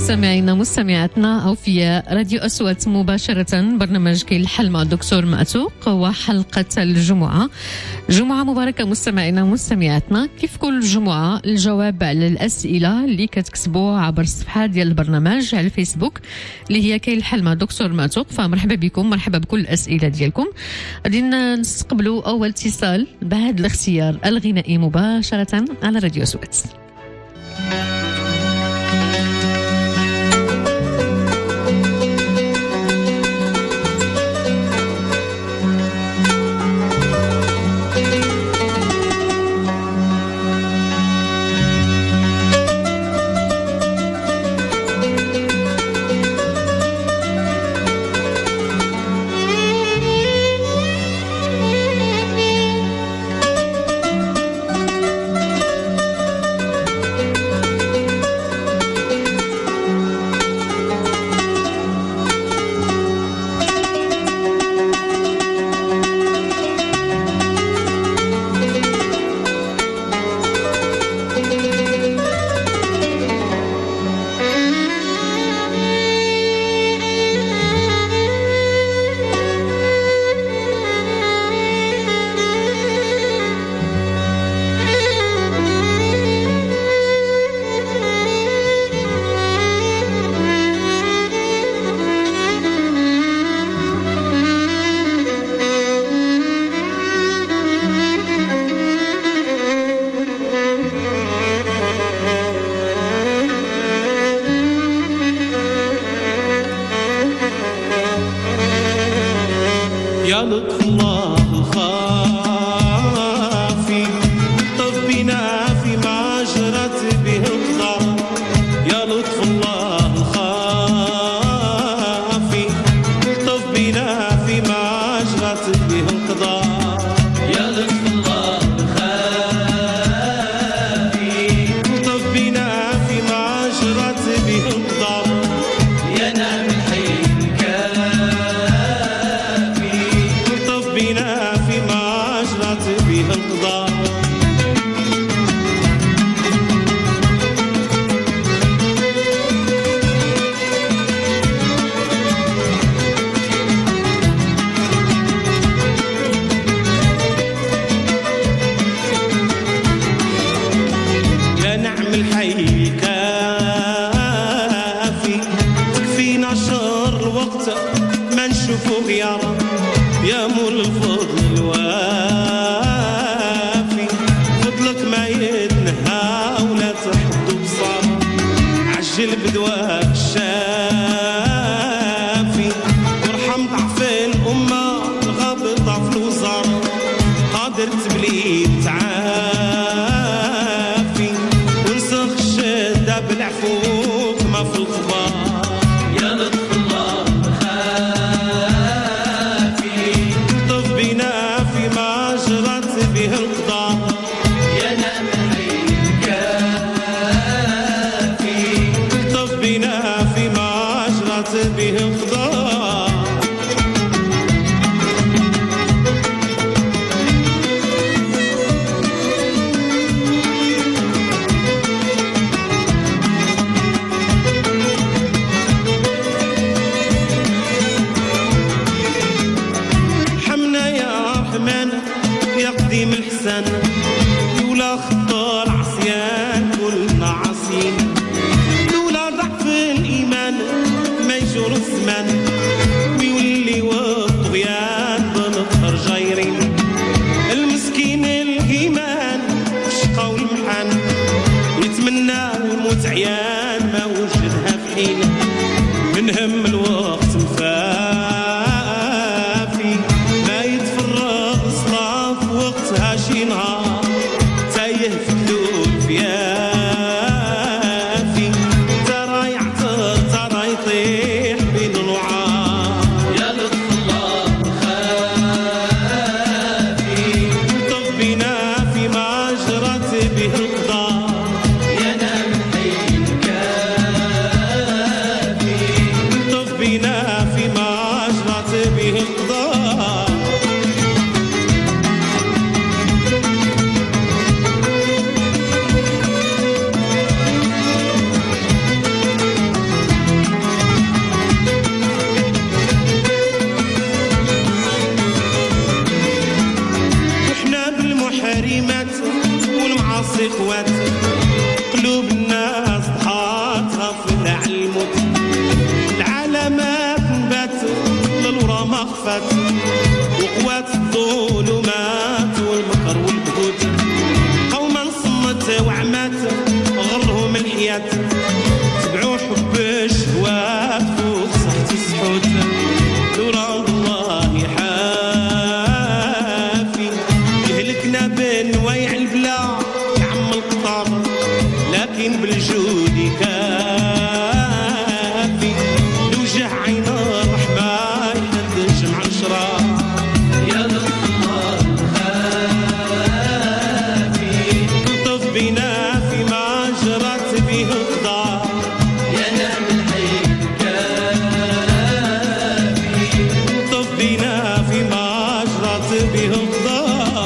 مستمعينا مستمعاتنا أوفياء راديو أصوات مباشرة برنامج كي الحل مع الدكتور مأتوق وحلقة الجمعة. جمعة مباركة مستمعينا مستمعاتنا. كيف كل جمعة الجواب على الأسئلة اللي كتكتبوها عبر الصفحة ديال البرنامج على الفيسبوك اللي هي كي الحل مع الدكتور مأتوق. فمرحبا بكم، مرحبا بكل الأسئلة ديالكم. غادي نستقبلوا أول اتصال بهذا الاختيار الغنائي مباشرة على راديو أصوات. خفت وقوات الظلمات والمكر والبهوت قوما صمت وعمات غرهم الحياة تبعوا حب الشهوات فوق صحت السحوت لولا الله حافي يهلكنا بنوايع البلا يعم القطار لكن بالجود كافي لوجه عين الرحمة يحد جمع الشرار يا الله خافي لطف بنا فيما جرت به القدر يا نعم الحي كافي لطف بنا فيما جرت به القدر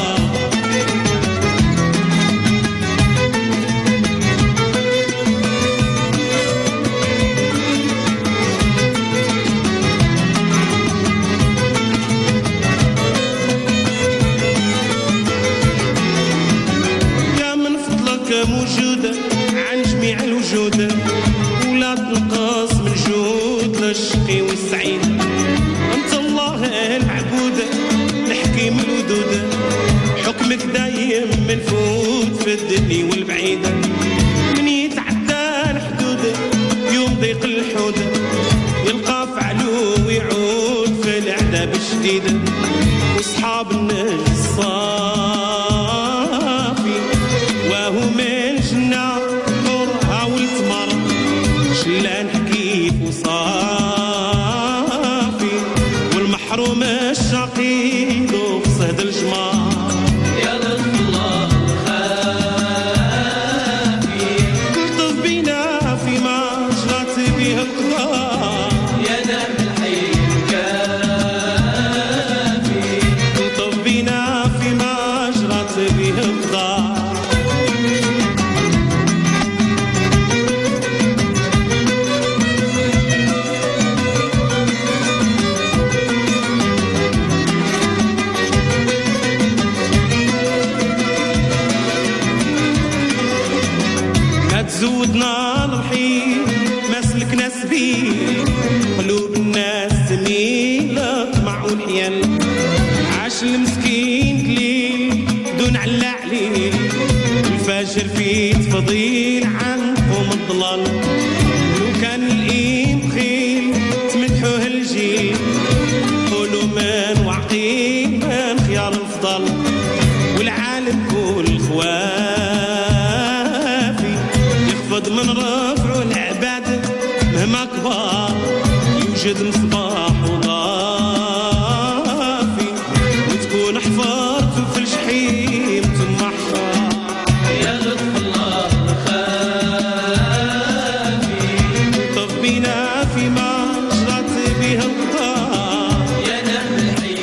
موجودة عن جميع الوجود ولا تنقص من جود للشقي والسعيد أنت الله المعبود الحكيم الودود حكمك دايم منفوذ في الدنيا والبعيد من يتعدى الحدود يوم ضيق الحود يلقى فعله ويعود في العذاب الشديد واصحاب الصافي وهو من جنة حورها والتمر شلان حكيف وصافي والمحروم الشقيق في صهد الجمار يا لطف الله خافي لطف بينا فيما جرت به القضاء يا نعم الحي كافي لطف بينا فيما جرت به القضاء زودنا الرحيم ما سلكنا سبيل قلوب الناس تميل طمع والحيل عاش المسكين قليل دون علا عليل الفجر فيه تفضيل عنكم الضلال لو كان الإيم بخيل تمدحوه الجيل قولوا من وعقيل من خيار الفضل والعالم كل خوافي يخفض من رفعه العباد مهما كبار يوجد مصباح وضافي وتكون حفرت في الجحيم ثم حفار يا لطف الله خافي لطف بنا فيما جرت به القضاء يا نعم الحي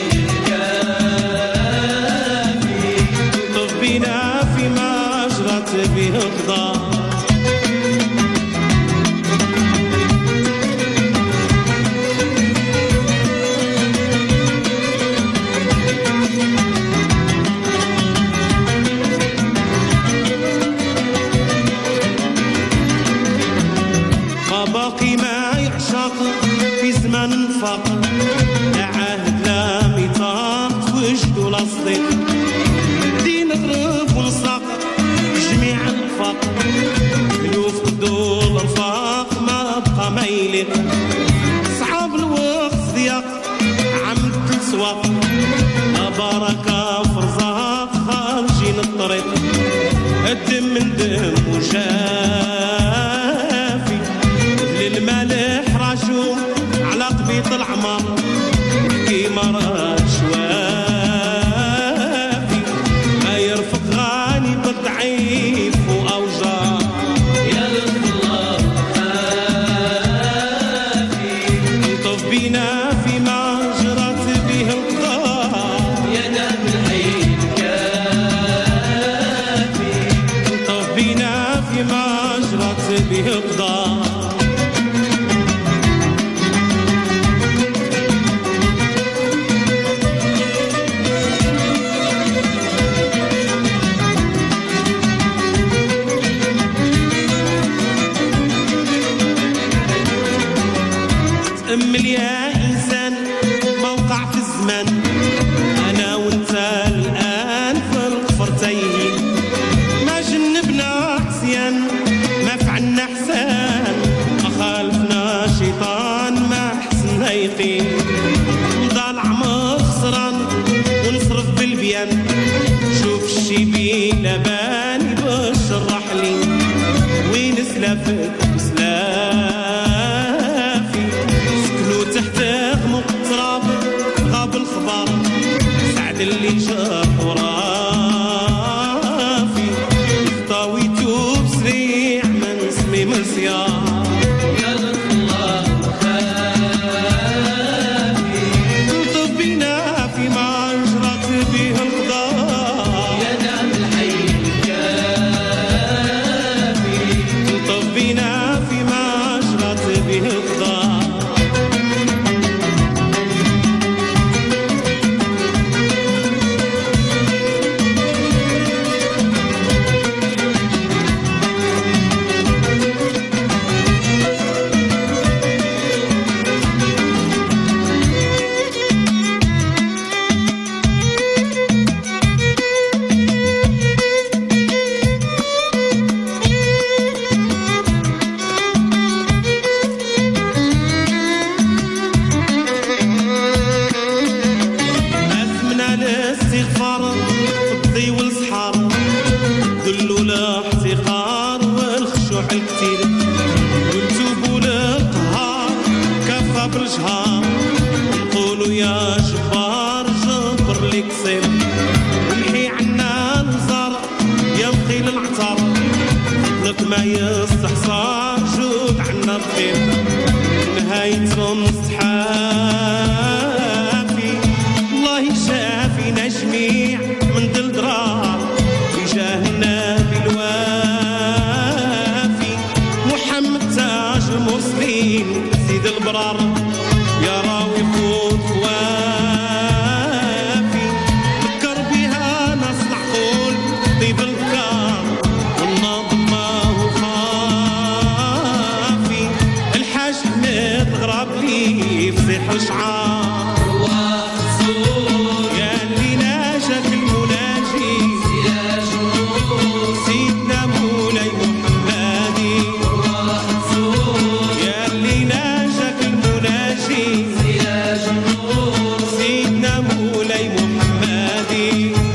كافي لطف بنا فيما جرت به القضاء باقي ما يعشق في زمان الفقر لا عهد لا ميثاق وجد ولا صديق دين غرب ونساق جميع الفقر الوف قدول الرفاق ما بقى ما يليق صعب الوقت ضيق عمد تسوق بركة فرزاق خارجين الطريق الدم من دم وجافي للمالح رجو على قبيط العمر كيما شوافي ما يرفق غاني بالضعيف وأوجاع يا لطف الله خافي لطف بينا فيما جرت به القضاء يا نعم الحي كافي لطف بينا فيما جرت به القضاء تأمل يا إنسان موقع الخير ضاع العمر خسران ونصرف بالبيان شوف الشيبي لباني بشرح لي وين سلافك وسلافي سكنوا تحت غمق التراب غاب الخبر سعد اللي جرح ورافي خطاوي توب سريع من اسمي من سيار ما يستحصى جود عنا بخير نهايتهم صحافي الله يشافينا جميع من دلدرار بجاه النبي الوافي محمد تاج المرسلين سيد البرار يا راوي فوت وافي ذكر بها ناس العقول طيب الكار والنظم يفزح شعار يا اللي ناجك المناجي سيدنا مولاي محمدي يا اللي ناجك المناجي سيدنا مولاي محمدي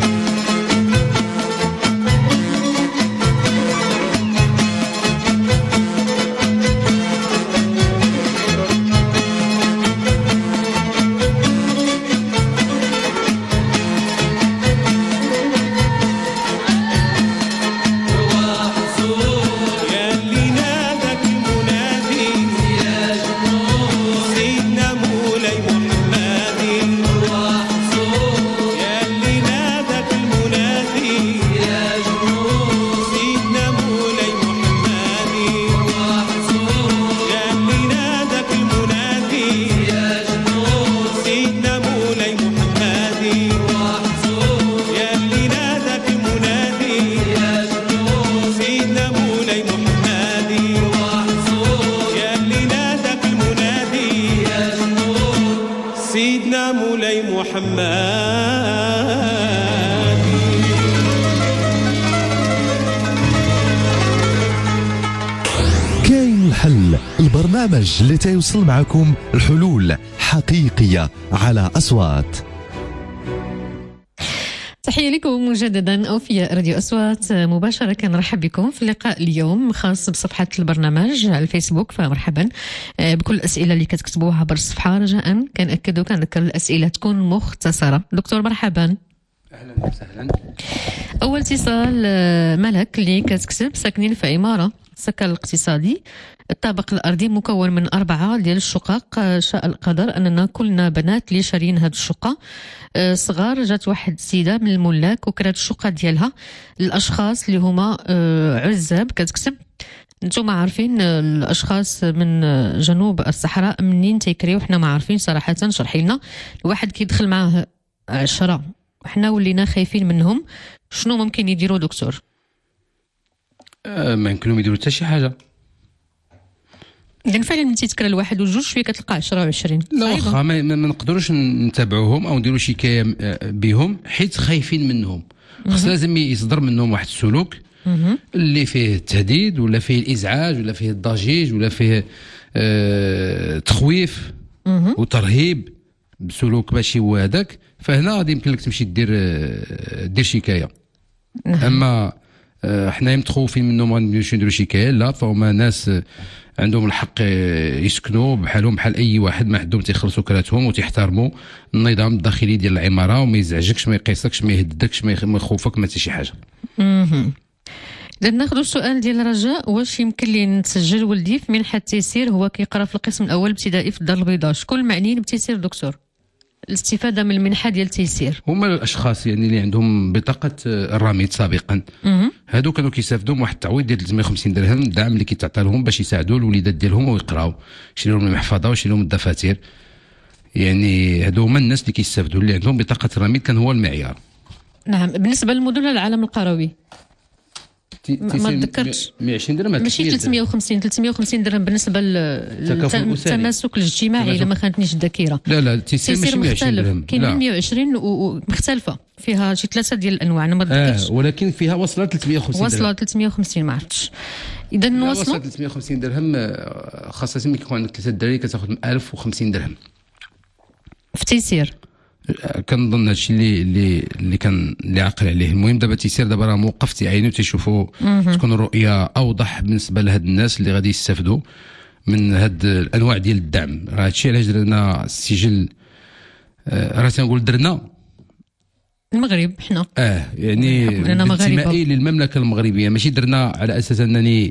سيدنا مولاي محمد. كاين الحل، البرنامج اللي تيوصل معكم الحلول حقيقية على أصوات. تحية لكم مجددا أوفياء راديو أصوات مباشرة. كنرحب بكم في اللقاء اليوم خاص بصفحة البرنامج على الفيسبوك، فمرحبا بكل الأسئلة اللي كتكتبوها عبر الصفحة. رجاء كنأكدوا كنذكر الأسئلة تكون مختصرة. دكتور مرحبا. أهلا وسهلا. أول اتصال ملك اللي كتكتب ساكنين في عمارة السكن الاقتصادي، الطابق الأرضي مكون من 4 ديال الشقق. شاء القدر أننا كلنا بنات اللي شارين هاد الشقة صغار. جات واحد السيدة من الملاك وكرات الشقة ديالها الأشخاص اللي هما عزاب. كتكتب نتوما عارفين الأشخاص من جنوب الصحراء منين تيكريو، حنا ما عارفين صراحة. شرحي لنا. الواحد كيدخل معاه 10 وحنا ولينا خايفين منهم، شنو ممكن يديروا دكتور؟ ما يمكنهم يديروا حتى شي حاجة. يعني فعلا ملي تيتكرا الواحد وجوج شويه كتلقى 10 و20. لا واخا ما نقدروش نتابعوهم او نديروا شكايه بهم حيت خايفين منهم. خاص لازم يصدر منهم واحد السلوك اللي فيه التهديد ولا فيه الازعاج ولا فيه الضجيج ولا فيه تخويف. وترهيب بسلوك ماشي هو هذاك، فهنا غادي يمكن لك تمشي دير شكايه. اما حنايا متخوفين منهم ما غاديوش نديروا شكايه، لا، فهما ناس عندهم الحق يسكنوا بحالهم بحال اي واحد، ما عندهم تيخلصوا كراتهم وتيحترموا النظام الداخلي ديال العماره، وما يزعجكش، ما يقيسكش، ما يهددكش، ما يخوفك، ما حتى شي حاجه. إذا ناخذ السؤال ديال رجاء، واش يمكن لي نسجل ولدي في منحة تيسير هو كيقرا في القسم الاول ابتدائي في الدار البيضاء؟ شكون المعنيين بتيسير دكتور الاستفاده من المنحه ديال تيسير؟ هما الاشخاص يعني اللي عندهم بطاقه الرميد سابقا، هادو كانوا كيستافدوا من واحد التعويض ديال 350 درهم، الدعم اللي كيتعطى لهم باش يساعدوا الوليدات ديالهم ويقراو، يشريو لهم المحفظه ويشريو لهم الدفاتر. يعني هادو هما الناس اللي كيستافدوا، اللي عندهم بطاقه الرميد كان هو المعيار. نعم. بالنسبه للمدن العالم القروي ما تذكرتش 120 درهم ماشي 350 درهم بالنسبه للتماسك الاجتماعي، الا ما خانتنيش الذاكره. لا تيسير ماشي 120 درهم، كاين 120 ومختلفه فيها شي ثلاثه ديال الانواع، انا ما تذكرتش. ولكن فيها وصلت 350 درهم، وصلت 350 ما عرفتش. اذا نوصلوا 350 درهم، خاصه ملي كيكون عندك 3 دراري كتاخذ 1050 درهم في تيسير. كنظن هادشي اللي كان اللي عاقل عليه. المهم دابا تيسير دابا راه موقف تيعينوا تيشوفوا تكون الرؤيه اوضح بالنسبه لهاد الناس اللي غادي يستافدوا من هاد الانواع ديال الدعم. راه هادشي علاش درنا السجل، راه تنقول درنا المغرب حنا يعني انتمائي للمملكه المغربيه، ماشي درنا على اساس انني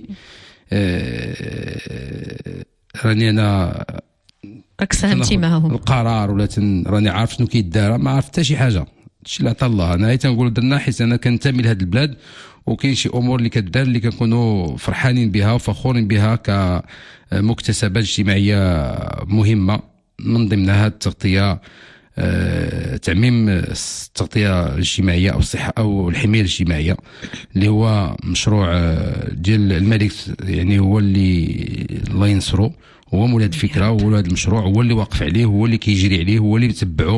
راني انا راك ساهمتي معاهم القرار ولا راني عارف شنو كيدار، ما عرفت حتى شي حاجه. هادشي اللي عطا الله. انا تنقول درنا حيت انا كنتمي لهاد البلاد، وكاين شي امور اللي كدار اللي كنكونوا فرحانين بها وفخورين بها كمكتسبات اجتماعيه مهمه، من ضمنها التغطيه، تعميم التغطيه الاجتماعيه او الصحه او الحمايه الاجتماعيه، اللي هو مشروع ديال الملك، يعني هو اللي الله ينصرو، هو مولاد الفكره، هو هذا المشروع، هو اللي واقف عليه، هو اللي كيجري عليه، هو اللي يتبعه.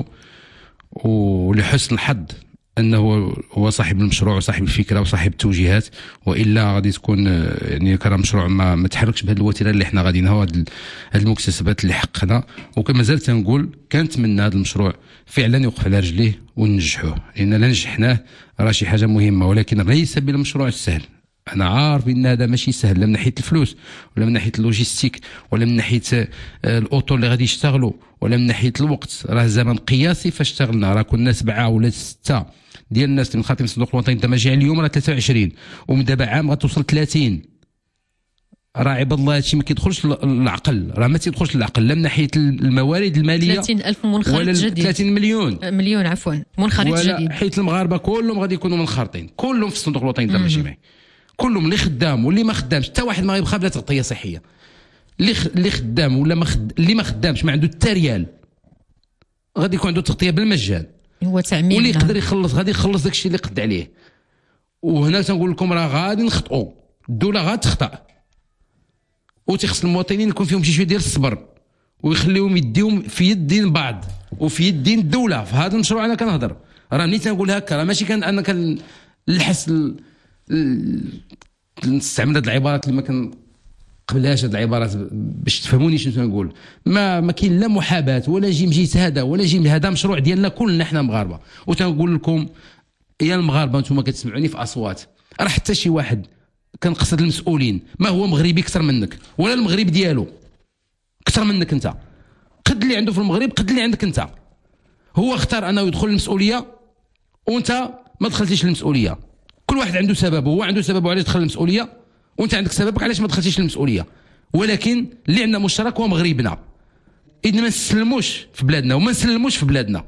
ولحسن الحظ انه هو صاحب المشروع وصاحب الفكره وصاحب التوجيهات، والا غادي تكون يعني كان مشروع ما تحركش بهذه الوتيره اللي حنا غاديين هاد المكتسبات اللي حققنا. وكما زال تنقول كنتمنى هذا المشروع فعلا يوقف على رجليه وننجحوه، لان لا نجحناه راه شي حاجه مهمه، ولكن ليس بالمشروع السهل. انا عارف ان هذا ماشي سهل، لا من ناحيه الفلوس ولا من ناحيه اللوجيستيك ولا من ناحيه الاوتو اللي غادي يشتغلوا ولا من ناحيه الوقت. راه زمن قياسي فاش اشتغلنا، راه كنا 7 ولا 6 ديال الناس اللي مخاطرين الصندوق الوطني التماشي، اليوم راه 23 ومن دابا عام غتوصل 30. راه عباد الله هادشي ما كيدخلش للعقل، راه ما تيدخلش للعقل، لا من ناحيه الموارد الماليه 30,000 منخرط جديد، 30 مليون عفوا منخرط جديد، حيت المغاربه كلهم غادي يكونوا منخرطين، كلهم في الصندوق الوطني التماشي، كلهم اللي خدام واللي ما خدامش. حتى واحد ما غيبقى بلا تغطيه صحيه، اللي خدام ولا اللي ما خدامش ما عنده حتى ريال غادي يكون عنده تغطيه بالمجان. هو تعميم، واللي يقدر يخلص غادي يخلص داكشي اللي قد عليه. وهنا تنقول لكم راه غادي نخطئوا، الدوله غتخطأ، وتخص المواطنين يكون فيهم شي ديال الصبر ويخليهم يديهم في يدين بعض وفي يدين الدوله. في هذا المشروع انا كنهضر، راه ملي تنقول هكا راه ماشي انا كنلحس نستعمل هذه العبارات اللي ما كنقبلهاش، هذه العبارات باش تفهموني شنو تنقول. ما كاين لا محاباه ولا جيت هذا ولا هذا مشروع ديالنا كلنا حنا مغاربه. وتنقول لكم يا المغاربه انتم كتسمعوني في اصوات، راه حتى شي واحد كنقصد المسؤولين ما هو مغربي اكثر منك ولا المغرب ديالو اكثر منك انت، قد اللي عنده في المغرب قد اللي عندك انت. هو اختار انه يدخل المسؤوليه وانت ما دخلتيش المسؤوليه. كل واحد عنده سببه، هو عنده سببه علاش دخل المسؤوليه وانت عندك سببك علاش ما دخلتيش المسؤوليه. ولكن اللي عندنا مشترك هو مغربنا، اذا ما نسلموش في بلادنا وما نسلموش في بلادنا.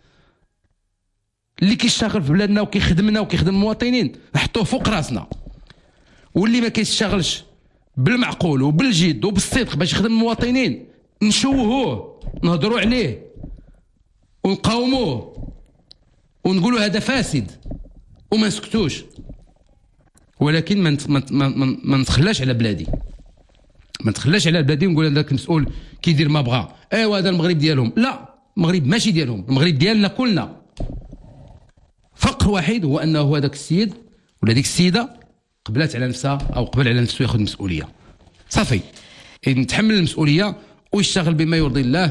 اللي كيشتغل في بلادنا وكيخدمنا وكيخدم المواطنين نحطوه فوق راسنا، واللي ما كيشتغلش بالمعقول وبالجد وبالصدق باش يخدم المواطنين نشوهوه، نهضروا عليه ونقاوموه ونقولوا هذا فاسد وما نسكتوش. ولكن ما نتخلاش على بلادي، ما نتخلاش على بلادي ونقول هذاك المسؤول كيدير ما بغى، ايوا هذا المغرب ديالهم. لا، المغرب ماشي ديالهم، المغرب ديالنا كلنا. فقر واحد هو انه هذاك السيد ولا ديك السيده قبلت على نفسها او قبل على نفسه ياخذ مسؤوليه صافي، نتحمل المسؤوليه ويشتغل بما يرضي الله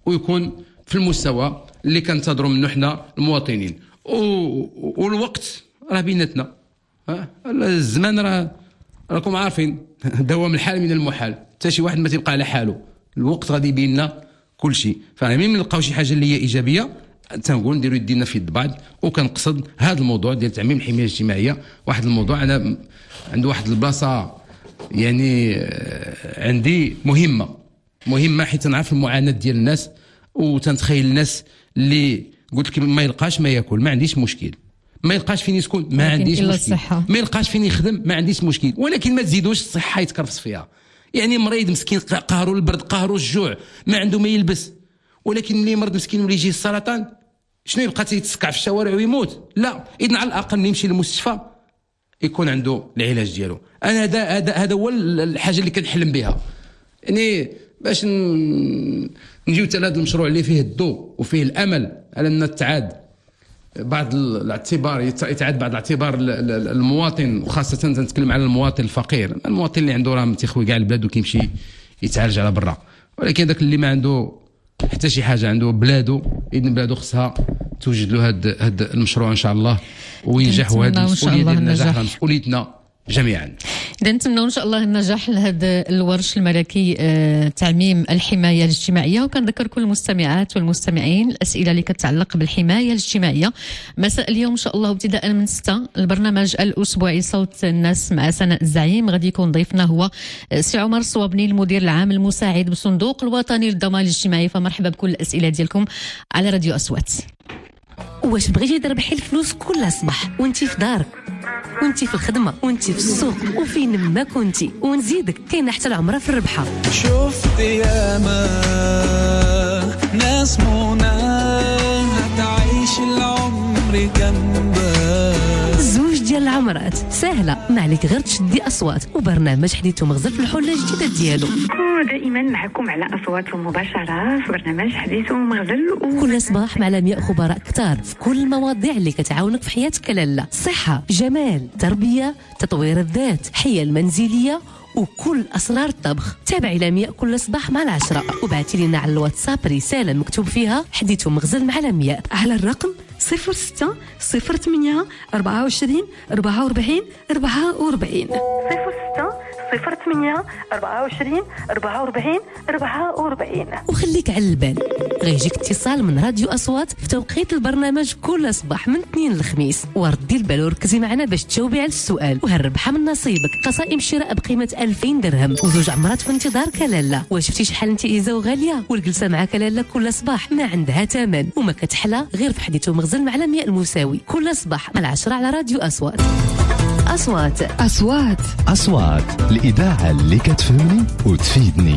ويكون في المستوى اللي كنتظروا منه حنا المواطنين. والوقت راه بيناتنا، الزمان راكم عارفين دوام الحال من المحال، حتى شي واحد ما تيبقى على حاله، الوقت غادي يبين لنا كل شيء. فمين نلقاو شي حاجه اللي هي ايجابيه تنقول نديروا يدينا في يد بعض. وكنقصد هذا الموضوع ديال تعميم الحمايه الاجتماعيه، واحد الموضوع انا عنده واحد البلاصه يعني عندي مهمه حيت نعرف المعاناه ديال الناس، وتنتخيل الناس اللي قلت لك ما يلقاش ما ياكل ما عنديش مشكل، ما يلقاش فين يسكن ما عنديش مشكل، ما يلقاش فين يخدم ما عنديش مشكل، ولكن ما تزيدوش الصحه يتكرفس فيها. يعني مريض مسكين قهروا البرد قهروا الجوع ما عنده ما يلبس، ولكن اللي مرض مسكين واللي يجي السرطان شنو يبقى تيتسكع في الشوارع ويموت؟ لا، اذا على الاقل اللي يمشي للمستشفى يكون عنده العلاج ديالو. انا هذا هو الحاجه اللي كنحلم بها، يعني باش نجيو حتى لهذا المشروع اللي فيه الضوء وفيه الامل على ان تعاد بعض الاعتبار، يتعاد بعض الاعتبار المواطن، وخاصه تنتكلم على المواطن الفقير، المواطن اللي عنده راه تيخوي كاع البلاد وكيمشي يتعالج على برا، ولكن داك اللي ما عنده حتى شي حاجه عنده بلادو، اذن بلادو خصها توجد له هذا المشروع ان شاء الله وينجح، وهذه المسؤوليه ديال النجاح مسؤوليتنا جميعا. إذا نتمنوا إن شاء الله النجاح لهذا الورش الملكي تعميم الحماية الاجتماعية. وكنذكر كل المستمعات والمستمعين الأسئلة اللي كتعلق بالحماية الاجتماعية مساء اليوم إن شاء الله ابتداء من 6. البرنامج الأسبوعي صوت الناس مع سناء الزعيم، غادي يكون ضيفنا هو سي عمر الصوابني المدير العام المساعد بالصندوق الوطني للضمان الاجتماعي. فمرحبا بكل الأسئلة ديالكم على راديو أصوات. واش بغيتي تربحي الفلوس كل صباح وانتي في دارك وانتي في الخدمه وانتي في السوق وفين ما كنتي، ونزيدك كاينه حتى العمره في الربحه؟ شفت ياما ناس منى تعيش العمر جنبك. زوج ديال العمرات سهله، ما عليك غير تشدي اصوات، وبرنامج حديث ومغزل في الحله الجديده ديالو. دائما معكم على اصوات مباشره في برنامج حديث ومغزل كل صباح مع لمياء خبراء كتار في كل المواضيع اللي كتعاونك في حياتك لاله، صحه، جمال، تربيه، تطوير الذات، حيل منزليه وكل اسرار الطبخ. تابعي لمياء كل صباح مع 10 وبعتي لنا على الواتساب رساله مكتوب فيها حديث ومغزل مع لمياء على الرقم 06 08 24 44 44 06 08 24 44 44. وخليك على البال، غيجيك اتصال من راديو أصوات في توقيت البرنامج كل صباح من اثنين للخميس، وردي البال وركزي معنا باش تجاوبي على السؤال وهالربحه من نصيبك. قصائم شراء بقيمه 2000 درهم وزوج عمرات في انتظارك لاله. واش شفتي شحال انت ايزا وغاليه، والجلسه معك لاله كل صباح ما عندها ثمن وما كتحلى غير في حديث ومغزل مع لمياء المساوي كل صباح مع 10 على راديو أصوات. أصوات الإذاعة اللي كتفهمني وتفيدني.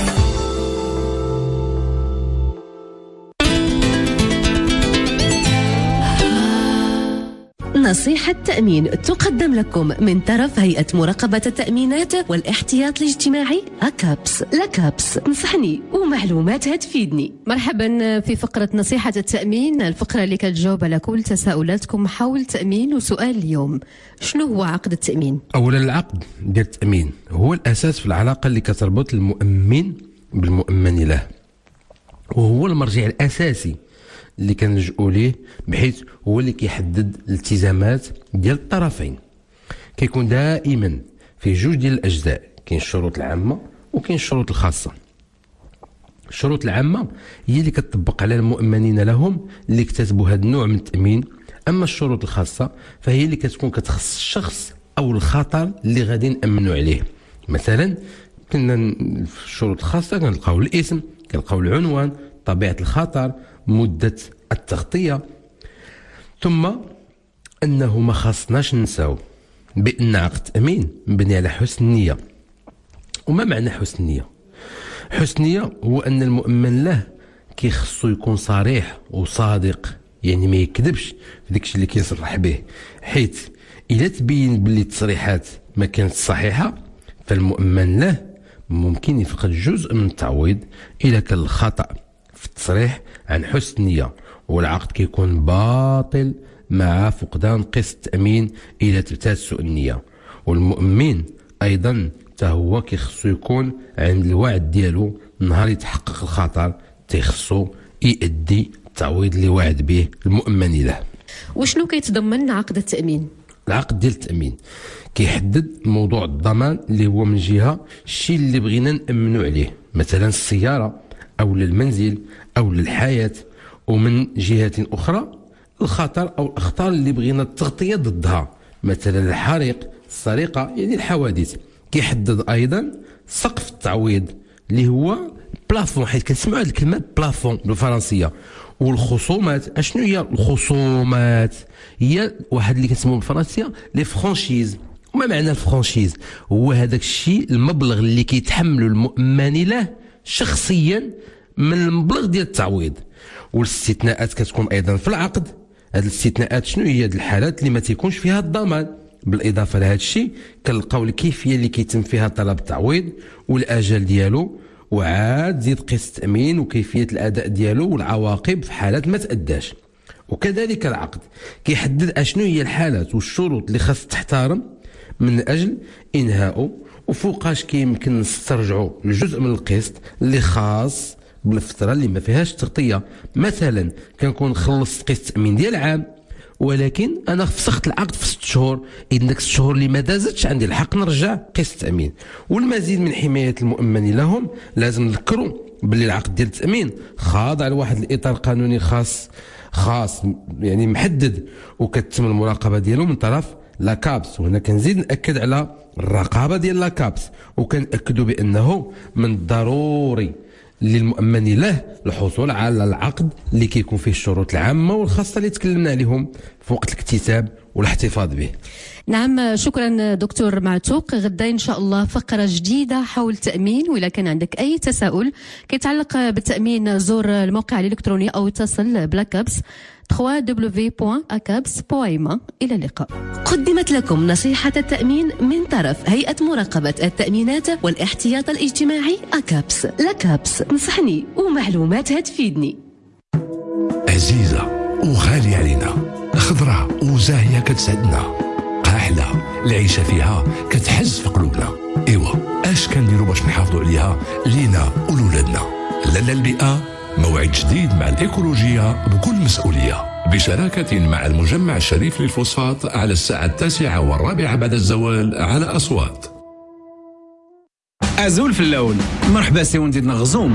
نصيحة تأمين تقدم لكم من طرف هيئة مراقبة التأمينات والاحتياط الاجتماعي أكابس. لكابس تنصحني ومعلوماتها تفيدني. مرحبا في فقرة نصيحة التأمين، الفقرة اللي كتجاوب على كل تساؤلاتكم حول التأمين. وسؤال اليوم، شنو هو عقد التأمين؟ أولا العقد ديال التأمين هو الأساس في العلاقة اللي كتربط المؤمن بالمؤمن له، وهو المرجع الأساسي اللي كنلجؤوا ليه، بحيث هو اللي كيحدد الالتزامات ديال الطرفين. كيكون دائما في جوج ديال الاجزاء، كاين الشروط العامه وكاين الشروط الخاصه. الشروط العامه هي اللي كتطبق على المؤمنين لهم اللي اكتسبوا هذا النوع من التامين، اما الشروط الخاصه فهي اللي كتكون كتخص الشخص او الخطر اللي غادي نامنوا عليه. مثلا كنا في الشروط الخاصه كنلقاو الاسم، كنلقاو العنوان، طبيعه الخطر، مدة التغطية، ثم أنه ما خاصناش ننساو بأن عقد التأمين مبني على حسن النية. وما معنى حسن النية؟ حسن النية هو أن المؤمن له كيخصو يكون صريح وصادق، يعني ما يكذبش في داكشي اللي كيصرح به، حيث إلا تبين باللي التصريحات ما كانت صحيحة فالمؤمن له ممكن يفقد جزء من التعويض إذا كان الخطأ في التصريح عن حسن النية، والعقد كيكون باطل مع فقدان قسط التأمين إذا تبتات سوء النية. والمؤمن أيضا هو كيخصو يكون عند الوعد ديالو نهار يتحقق الخطر تيخصو يؤدي التعويض اللي وعد به المؤمن له. وشنو كيتضمن عقد التأمين؟ العقد ديال التأمين كيحدد موضوع الضمان اللي هو من جهة الشيء اللي بغينا نأمنوا عليه، مثلا السيارة أو المنزل أو الحياة، ومن جهة أخرى الخطر أو الأخطار اللي بغينا التغطية ضدها، مثلا الحريق، السرقة، يعني الحوادث. كيحدد أيضا سقف التعويض اللي هو بلافون، حيث كنسمعوا هذه الكلمة بلافون بالفرنسية. والخصومات، اشنو هي الخصومات؟ هي واحد اللي كنسموه بالفرنسية لي فرانشيز. وما معنى الفرانشيز؟ هو هذاك الشيء المبلغ اللي كيتحمله المؤمن له شخصيا من المبلغ ديال التعويض. والاستثناءات كتكون ايضا في العقد. هذه الاستثناءات شنو هي؟ هذه الحالات اللي ما تيكونش فيها الضمان. بالاضافه لهذا الشيء كنلقاو الكيفيه اللي كيتم فيها طلب التعويض والاجل ديالو، وعاد زيد قياس التأمين وكيفية الأداء ديالو والعواقب في حالات ما تأداش. وكذلك العقد كيحدد اشنو هي الحالات والشروط اللي خاص تحترم من أجل إنهائه، وفوقاش كيمكن نسترجعوا الجزء من القسط اللي خاص بالفترة اللي ما فيهاش تغطية. مثلا كنكون خلصت قسط التأمين ديال عام، ولكن انا فسخت العقد في 6 شهور، اذا داك 6 شهور اللي ما دازتش عندي الحق نرجع قسط التأمين. والمزيد من حماية المؤمن لهم لازم نذكروا باللي العقد ديال التأمين خاضع لواحد الإطار قانوني خاص يعني محدد، وكتتم المراقبة ديالو من طرف لاكابس. وهنا كنزيد نأكد على الرقابة ديال لاكابس، وكنأكدوا بأنه من الضروري للمؤمن له الحصول على العقد اللي كيكون فيه الشروط العامة والخاصة اللي تكلمنا عليهم في وقت الاكتتاب والاحتفاظ به. نعم، شكرا دكتور معتوق. غدا إن شاء الله فقرة جديدة حول التأمين، وإذا كان عندك أي تساؤل كيتعلق بالتأمين زور الموقع الإلكتروني أو اتصل بلاكابس www.acabs.ma. إلى اللقاء. قدمت لكم نصيحة التأمين من طرف هيئة مراقبة التأمينات والاحتياط الاجتماعي أكابس. لاكابس، نصحني ومعلوماتها تفيدني. عزيزة وغالية علينا، خضرة وزاهية كتسعدنا، قاحلة العيشة فيها كتحز في قلوبنا. إيوا اش كنديروا باش نحافظوا عليها لينا ولولادنا؟ لالا البيئة موعد جديد مع الإيكولوجية بكل مسؤولية، بشراكة مع المجمع الشريف للفوسفات على الساعة 9:15 بعد الزوال على أصوات. أزول في اللون، مرحبا سي ونزيدنا غزوم.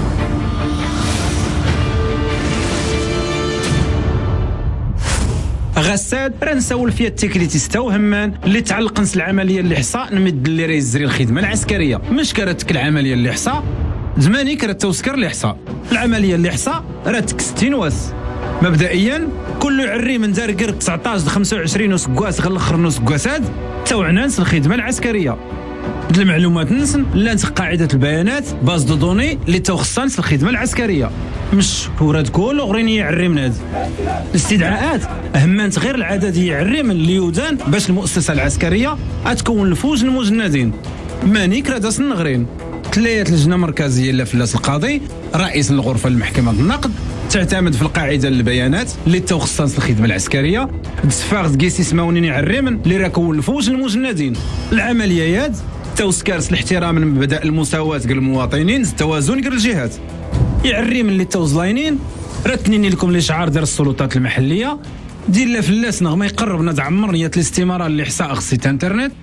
غساد راه نسول فيها التكليتي ستوهمان اللي تعلق نس العمليه اللي حصا نمد اللي راه يزري الخدمه العسكريه. مش كرتك العمليه اللي حصا زماني كرات توسكر اللي حصا. العمليه اللي حصا راه تكستين واس. مبدئيا كل يعري من داركر 19 ل 25 وسكواس غلخر نص كواساد توعنا نس الخدمه العسكريه. المعلومات نسن لانت قاعده البيانات باز دو دوني اللي توخصها نس الخدمه العسكريه. مش وراد كل غريني يعري من هذا الاستدعاءات. اهمانت غير العدد يعري من اليودان باش المؤسسه العسكريه تكون الفوج المجندين. مانيك راه داس النغرين 3 لجنه مركزيه لافلاس القاضي رئيس الغرفه المحكمه النقد تعتمد في القاعده البيانات اللي توخصها الخدمه العسكريه. دسفاغ كيسي سماونين يعري من اللي راه كون الفوج المجندين. العمليات توسكارس الاحترام من مبدا المساواه قال المواطنين التوازن قال الجهات. يعري من اللي توزلاينين رتنيني لكم الاشعار ديال السلطات المحليه دير لا فلاس نغ ما يقربنا تعمر نيه الاستماره اللي حساء خصيت انترنت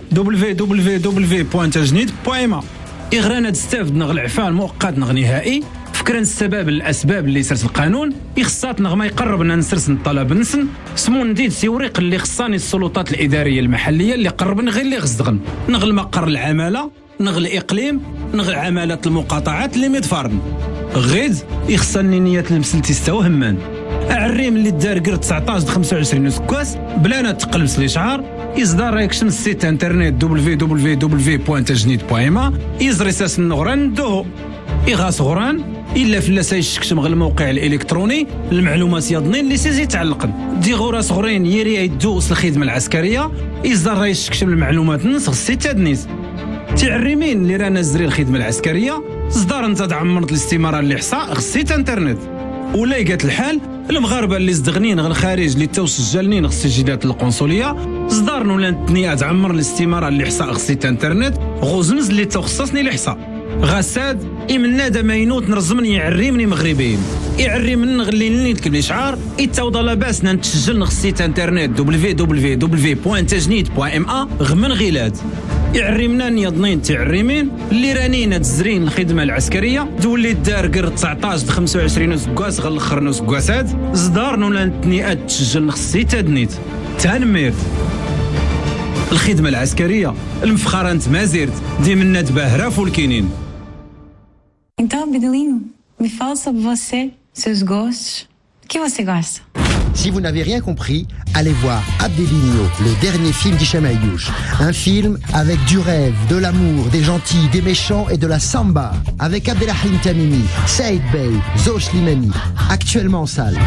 www.tajnid.ma. إغرانا تستافد نغ العفان مؤقت نغ نهائي. فكرا السبب الاسباب اللي سرس القانون يخصات نغ ما يقربنا نسرس الطلب نسن سمو نديد سيوريق اللي خصاني السلطات الاداريه المحليه اللي قربن غير اللي غزدغن نغ المقر العماله نغ الاقليم نغ عمالة المقاطعات اللي مدفارن غيد يخصني نيه المسلتي استوهمان. اعريم اللي دار قر 19 ل 25 سكواس بلا تقلبس الاشعار يصدر ريكشن السيت انترنت www.tajnid.ma. يزري ساس النغران دوه يغاس غران الا فلاس يشكشم غير الموقع الالكتروني المعلومات يضنين اللي سيزي تعلقن دي غورا صغرين يري يدوس الخدمه العسكريه يصدر يشكشم المعلومات نسخ السيت تدنيز. تعريمين اللي رانا نزري الخدمه العسكريه صدر انت تعمرت الاستماره اللي حصا السيت انترنت. ولا قالت الحال المغاربه اللي زدغنين غير الخارج اللي توسجلنين السجلات القنصليه صدرنا ولا نتنيا تعمر الاستماره اللي حصا السيت انترنت غوزنز اللي تخصصني اللي حصا غساد إمنا دماينوت نرزمني يعريمني مغربيين يعري من غليني الكبلي شعار يتوضى لاباس نتسجل نخسيت انترنت www.tajnid.ma غمن غيلاد يعرمنا نيضنين تعريمين اللي رانينا تزرين الخدمه العسكريه تولي الدار قر 19 ل 25 سكواس غلخرنا سكواسات زدارنا ولا نتنيات تسجل نخسيت ادنيت تنمير الخدمه العسكريه المفخره انت ما زرت ديما تباهره فولكينين. Então, Bedelino, me fala sobre você, seus gostos. O que você gosta? Si vous n'avez rien compris, allez voir Abdeligno, le dernier film d'Hicham Ayouch. Un film avec du rêve, de l'amour, des gentils, des méchants et de la samba. Avec Abdelrahim Tamimi, Saïd Bey, Zoe Slimani. Actuellement en salle.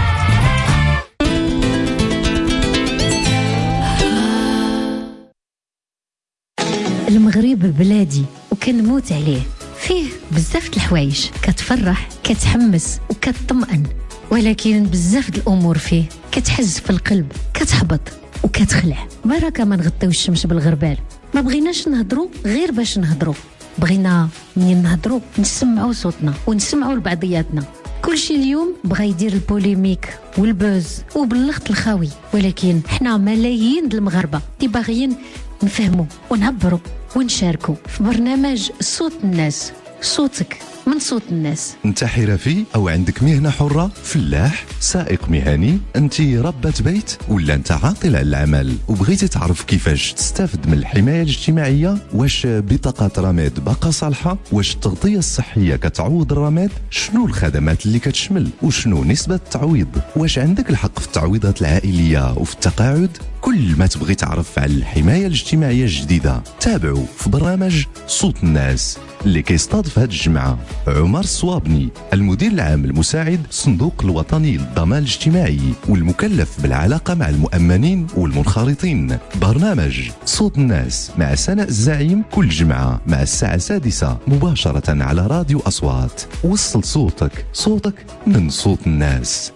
المغرب بلادي وكنموت عليه، فيه بزاف د الحوايج كتفرح كتحمس وكتطمئن، ولكن بزاف د الامور فيه كتحز في القلب كتحبط وكتخلع. بركه ما نغطيو الشمس بالغربال، ما بغيناش نهضروا غير باش نهضروا، بغينا منين نهضروا نسمعوا صوتنا ونسمعوا لبعضياتنا. كلشي اليوم بغا يدير البوليميك والبوز وباللخط الخاوي، ولكن حنا ملايين د المغاربه اللي باغيين نفهموا ونعبروا ونشاركوا في برنامج صوت الناس. صوتك من صوت الناس. انت حرفي او عندك مهنه حره، فلاح، سائق مهني، انت ربة بيت ولا انت عاطل على العمل وبغيتي تعرف كيفاش تستافد من الحمايه الاجتماعيه، واش بطاقه رماد باقا صالحه، واش التغطيه الصحيه كتعوض الرماد، شنو الخدمات اللي كتشمل وشنو نسبه التعويض، واش عندك الحق في التعويضات العائليه وفي التقاعد. كل ما تبغي تعرف على الحمايه الاجتماعيه الجديده تابعوا في برنامج صوت الناس اللي كيستضيف هذه الجمعه عمر الصوابني، المدير العام المساعد الصندوق الوطني للضمان الاجتماعي والمكلف بالعلاقه مع المؤمنين والمنخرطين. برنامج صوت الناس مع سناء الزعيم كل جمعه مع الساعه 6 مباشره على راديو اصوات. وصل صوتك، صوتك من صوت الناس.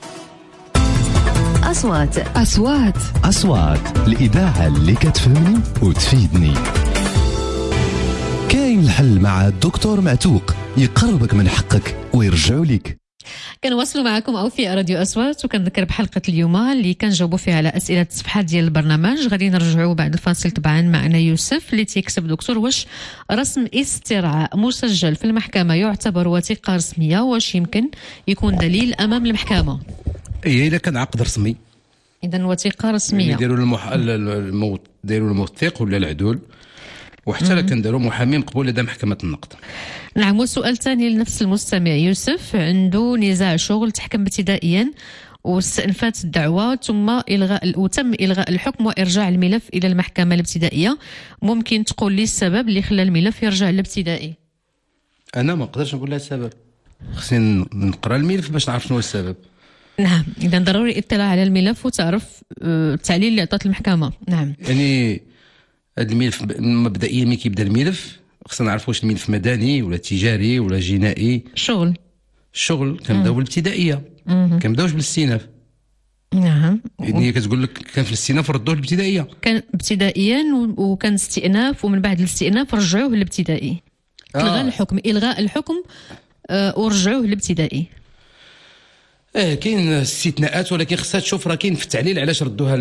أصوات الإذاعة اللي كتفهمني وتفيدني. كاين الحل مع الدكتور معتوق، يقربك من حقك ويرجعوا لك. كنواصلوا معكم أوفياء راديو أصوات، وكنذكر بحلقة اليوم اللي كنجاوبوا فيها على أسئلة الصفحات ديال البرنامج. غادي نرجعوا بعد الفاصل طبعا معنا يوسف اللي تيكسب دكتور واش رسم استرعاء مسجل في المحكمة يعتبر وثيقة رسمية، واش يمكن يكون دليل أمام المحكمة؟ هي إلا كان عقد رسمي إذن وثيقة رسمية، يديروا ديروا الموثق ولا العدول، وحتى لا كنديروا محامي مقبول لدى محكمة النقد. نعم. والسؤال ثاني لنفس المستمع يوسف، عنده نزاع شغل تحكم ابتدائيا واستئنفت الدعوة ثم وتم إلغاء الحكم وإرجاع الملف إلى المحكمة الابتدائية. ممكن تقول لي السبب اللي خلى الملف يرجع للابتدائي؟ أنا ما نقدرش نقول لها السبب، خصني نقرأ الملف باش نعرف شنو السبب. نعم، إذا ضروري اطلاع على الملف وتعرف التعليل اللي عطات المحكمة. نعم، يعني هذا الملف مبدئيا ملي كيبدا الملف خصنا نعرف واش الملف مدني ولا تجاري ولا جنائي. الشغل كنبداو بالابتدائية، كنبداوش بالاستئناف. نعم، يعني هي كتقول لك كان في الاستئناف ردوه للابتدائية، كان ابتدائيا وكان استئناف، ومن بعد الاستئناف رجعوه للابتدائي. إلغاء الحكم ورجعوه للابتدائي. كاين استثناءات، ولكن خصها تشوف راه كاين في التعليل علاش ردوها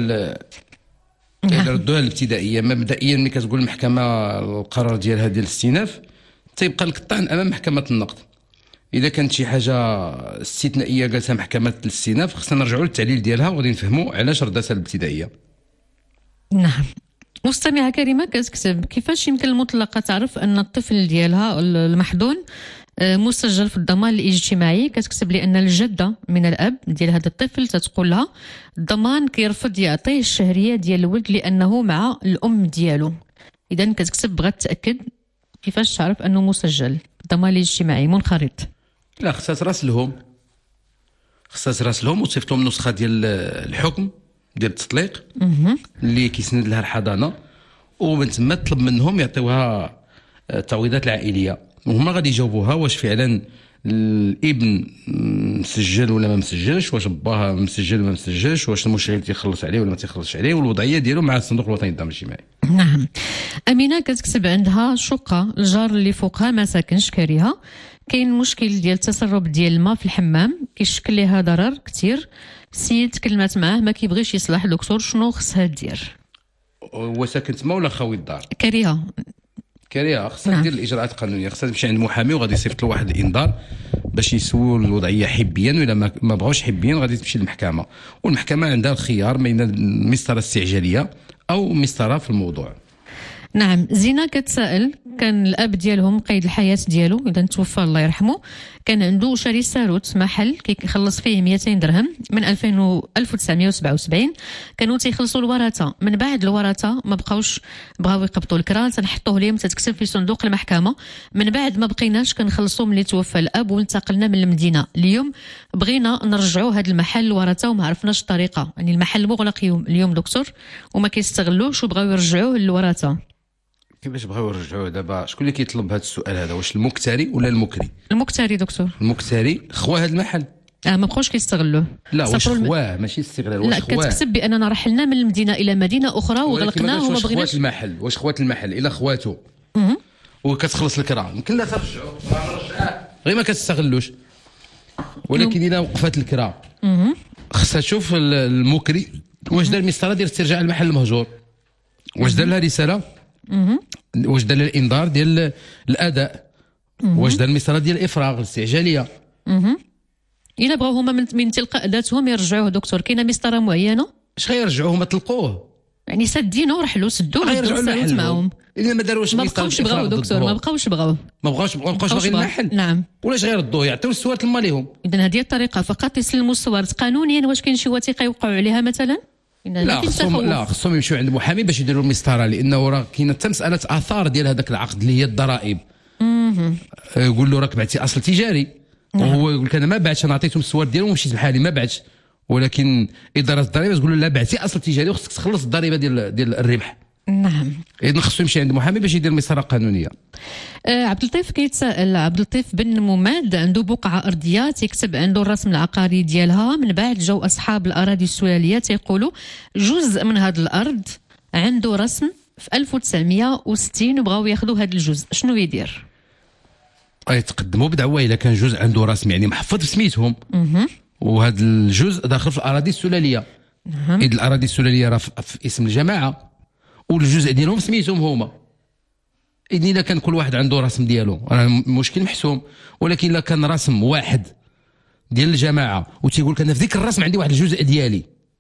الابتدائيه. مبدئيا ملي كتقول المحكمه القرار ديالها ديال الاستئناف تيبقى لك الطعن امام محكمه النقد. اذا كانت شي حاجه استثنائيه قالتها محكمه الاستئناف خصنا نرجعوا للتعليل ديالها وغادي نفهموا علاش رداتها الابتدائيه. نعم. مستمعه كريمه كتكتب، كيفاش يمكن المطلقه تعرف ان الطفل ديالها المحضون مسجل في الضمان الاجتماعي؟ كتكتب لأن الجدة من الأب ديال هذا الطفل تتقول لها الضمان كيرفض يعطيه الشهرية ديال الولد لأنه مع الأم ديالو. إذن كتكتب بغات تأكد كيفاش تعرف أنه مسجل في الضمان الاجتماعي منخرط. لا، خصها تراسلهم وتصيفط لهم نسخة ديال الحكم ديال التطليق اللي كيسند لها الحضانة، ومن تما تطلب منهم يعطيوها التعويضات العائلية، وهما غادي يجاوبوها واش فعلا الابن مسجل ولا ما مسجلش، واش باه مسجل ولا ما مسجلش، واش المشغل تيخلص عليه ولا ما تيخلصش عليه، والوضعيه ديالو مع الصندوق الوطني للضمان الاجتماعي. نعم. امينه كتكتب عندها شقه، الجار اللي فوقها ما ساكنش كاريها، كاين مشكل ديال التسرب ديال الماء في الحمام كيشكل ليها ضرر كثير، السيد تكلمات معاه ما كيبغيش يصلح. دكتور شنو خصها دير؟ هو ساكن تما ولا خاوي الدار؟ كاريها خصها دير الاجراءات القانونيه، خصها تمشي عند محامي وغادي يصيفط له واحد الانذار باش يسول الوضعيه حبيا، ولا ما بغاوش حبيا غادي تمشي للمحكمه، والمحكمه عندها الخيار بين المسطره الاستعجاليه او مسطره في الموضوع. نعم. زينة كتسائل، كان الاب ديالهم قيد الحياه ديالو اذا توفى الله يرحمه، كان عنده شاري ساروت محل كيخلص فيه 200 درهم من 1977، كانوا تيخلصوا الورثه، من بعد الورثه ما بقاوش، بغاو يقبطوا الكرا تنحطوه لهم تتكتب في صندوق المحكمه، من بعد ما بقيناش كنخلصوا ملي توفى الاب وانتقلنا من المدينه، اليوم بغينا نرجعوا هذا المحل الورثه وما عرفناش الطريقه، يعني المحل مغلق اليوم دكتور وما كيستغلوش وبغاو يرجعوه للورثه. كيفاش بغاو يرجعوه دابا؟ شكون اللي كيطلب هذا السؤال هذا؟ واش المكتري ولا المكري؟ المكتري دكتور. المكتري خواه هذا المحل، ما بقاوش كيستغلوه. لا واش خواه ماشي استغلال، واش خواه؟ لا كتكتب باننا رحلنا من المدينه الى مدينه اخرى وغلقناه وما بغيناش. واش المحل، واش خوات المحل الا خواتو وكتخلص الكرا يمكن لا ترجعوه غير ما كتستغلوش، ولكن اذا وقفات الكرا خصها تشوف المكري واش دار مسطره ديال استرجاع المحل المهجور، واش دار لها رساله، واش دار الانذار ديال الاداء، واش دار المسطره ديال الافراغ الاستعجاليه. الا بغاو هما من تلقاء ذاتهم يرجعوه دكتور، كاينه مسطره معينه؟ اش غيرجعوه هما؟ طلقوه يعني سدينه ورحلوا سدوه غيرجعوا معاهم. الا ما داروش ما بقاوش بغاو دكتور، ما بقاوش باغيين المحل. نعم. ولاش غيردوه يعطيو السوارت لما ليهم. اذا هذه الطريقه فقط يسلموا السوارت قانونيا. واش كاين شي وثيقه يوقعوا عليها مثلا؟ لا خصهم يمشيو عند المحامي باش يديروا المسطره، لانه راه كاينه حتى مساله اثار ديال هذاك العقد اللي هي الضرائب. يقول له راك بعتي اصل تجاري، وهو يقول لك انا ما بعتش، انا عطيتهم السوار ديالهم ومشيت بحالي ما بعتش، ولكن اداره الضريبه تقول له لا بعتي اصل تجاري وخصك تخلص الضريبه ديال الربح. نعم. اذا خصو يمشي عند محامي باش يدير مسطره قانونيه. عبد اللطيف كيتسائل، عبد اللطيف بن مماد عنده بقعه ارضيه تيكتب عنده الرسم العقاري ديالها، من بعد جاو اصحاب الاراضي السلاليه تيقولوا جزء من هذه الارض عنده رسم في 1960 وبغاو ياخذوا هذا الجزء، شنو يدير؟ يتقدموا بدعوى الا كان جزء عنده رسم يعني محفظ بسميتهم، وهذا الجزء داخل في الاراضي السلاليه. اذا الاراضي السلاليه راه في اسم الجماعه والجزء ديالهم سميتهم هما، اذا الا كان كل واحد عنده رسم ديالو راه مشكل محسوم، ولكن الا كان رسم واحد ديال الجماعه وتيقول لك انا في ذيك الرسم عندي واحد الجزء ديالي،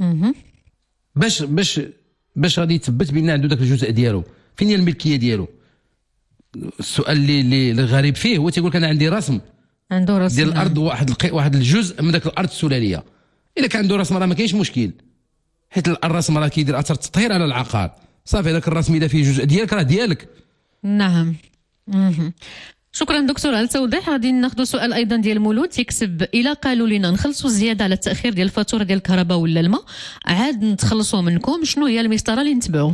باش غادي يثبت بان عنده ذاك الجزء ديالو؟ فين هي الملكيه ديالو؟ السؤال اللي الغريب فيه هو تيقول لك انا عندي رسم عنده رسم ديال الارض واحد الجزء من ذاك الارض السلاليه. الا كان عنده رسم راه ما كاينش مشكل، حيت الرسم راه كيدير اثر التطهير على العقار، صافي هذاك الرسم اذا فيه جزء ديالك راه ديالك. نعم. شكرا دكتور على التوضيح. غادي ناخذ سؤال ايضا ديال مولود تيكتب، الا قالوا لنا نخلصوا الزياده على التاخير ديال الفاتوره ديال الكهرباء ولا الماء عاد نتخلصوا منكم، شنو هي المسطره اللي نتبعوا؟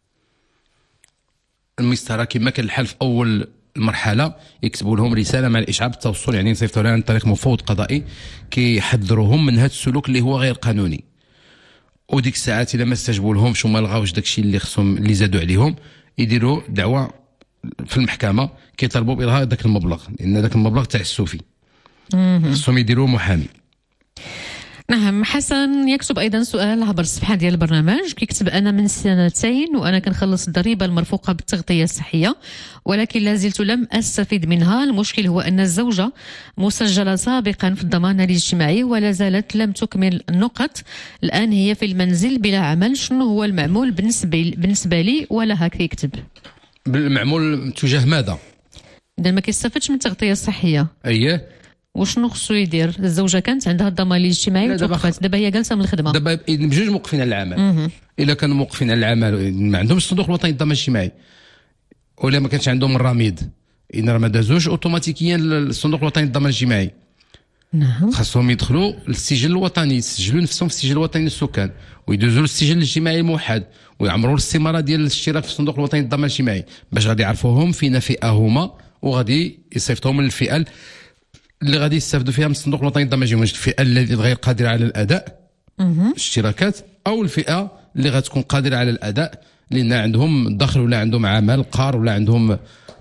المسطره كما كان الحال في اول المرحله يكتبوا لهم رساله مع الاشعار بالتوصل، يعني يصيفطوا لها عن طريق مفوض قضائي كيحذروهم من هذا السلوك اللي هو غير قانوني. وديك الساعات اذا ما استجبوا لهمش وما لغاوش داكشي اللي خصهم اللي زادوا عليهم يديروا دعوه في المحكمه كيطالبوا بالغاء ذاك المبلغ، لان ذاك المبلغ تاع السوفي خصهم يديروا محامي. نعم. حسن يكتب ايضا سؤال عبر الصفحه ديال البرنامج، كيكتب انا من 2 وانا كنخلص الضريبه المرفوقه بالتغطيه الصحيه ولكن لا زلت لم استفيد منها. المشكل هو ان الزوجه مسجله سابقا في الضمان الاجتماعي ولا زالت لم تكمل النقط، الان هي في المنزل بلا عمل، شنو هو المعمول بالنسبه لي ولها؟ كيكتب بالمعمول تجاه ماذا؟ اذا ما كيستافدش من التغطيه الصحيه اييه وشنو خصو يدير؟ الزوجه كانت عندها الضمان الاجتماعي وتوقفت، دابا هي جالسه من الخدمه، دابا بجوج موقفين على العمل. الا كانوا موقفين على العمل ما عندهمش الصندوق الوطني للضمان الاجتماعي ولا ما كانش عندهم الرميد، ان راه ما دازوش اوتوماتيكيا الصندوق الوطني للضمان الاجتماعي. نعم. خاصهم يدخلوا للسجل الوطني، يسجلوا نفسهم في السجل الوطني للسكان ويدوزوا للسجل الاجتماعي الموحد ويعمروا الاستماره ديال الاشتراك في الصندوق الوطني للضمان الاجتماعي باش غادي يعرفوهم فينا فئه هما وغادي يصيفطوهم من الفئه اللي غادي يستافدوا فيها من الصندوق الوطني للضمان الاجتماعي، الفئه اللي غير قادره على الاداء الاشتراكات او الفئه اللي غتكون قادره على الاداء لان عندهم دخل ولا عندهم عمل قار ولا عندهم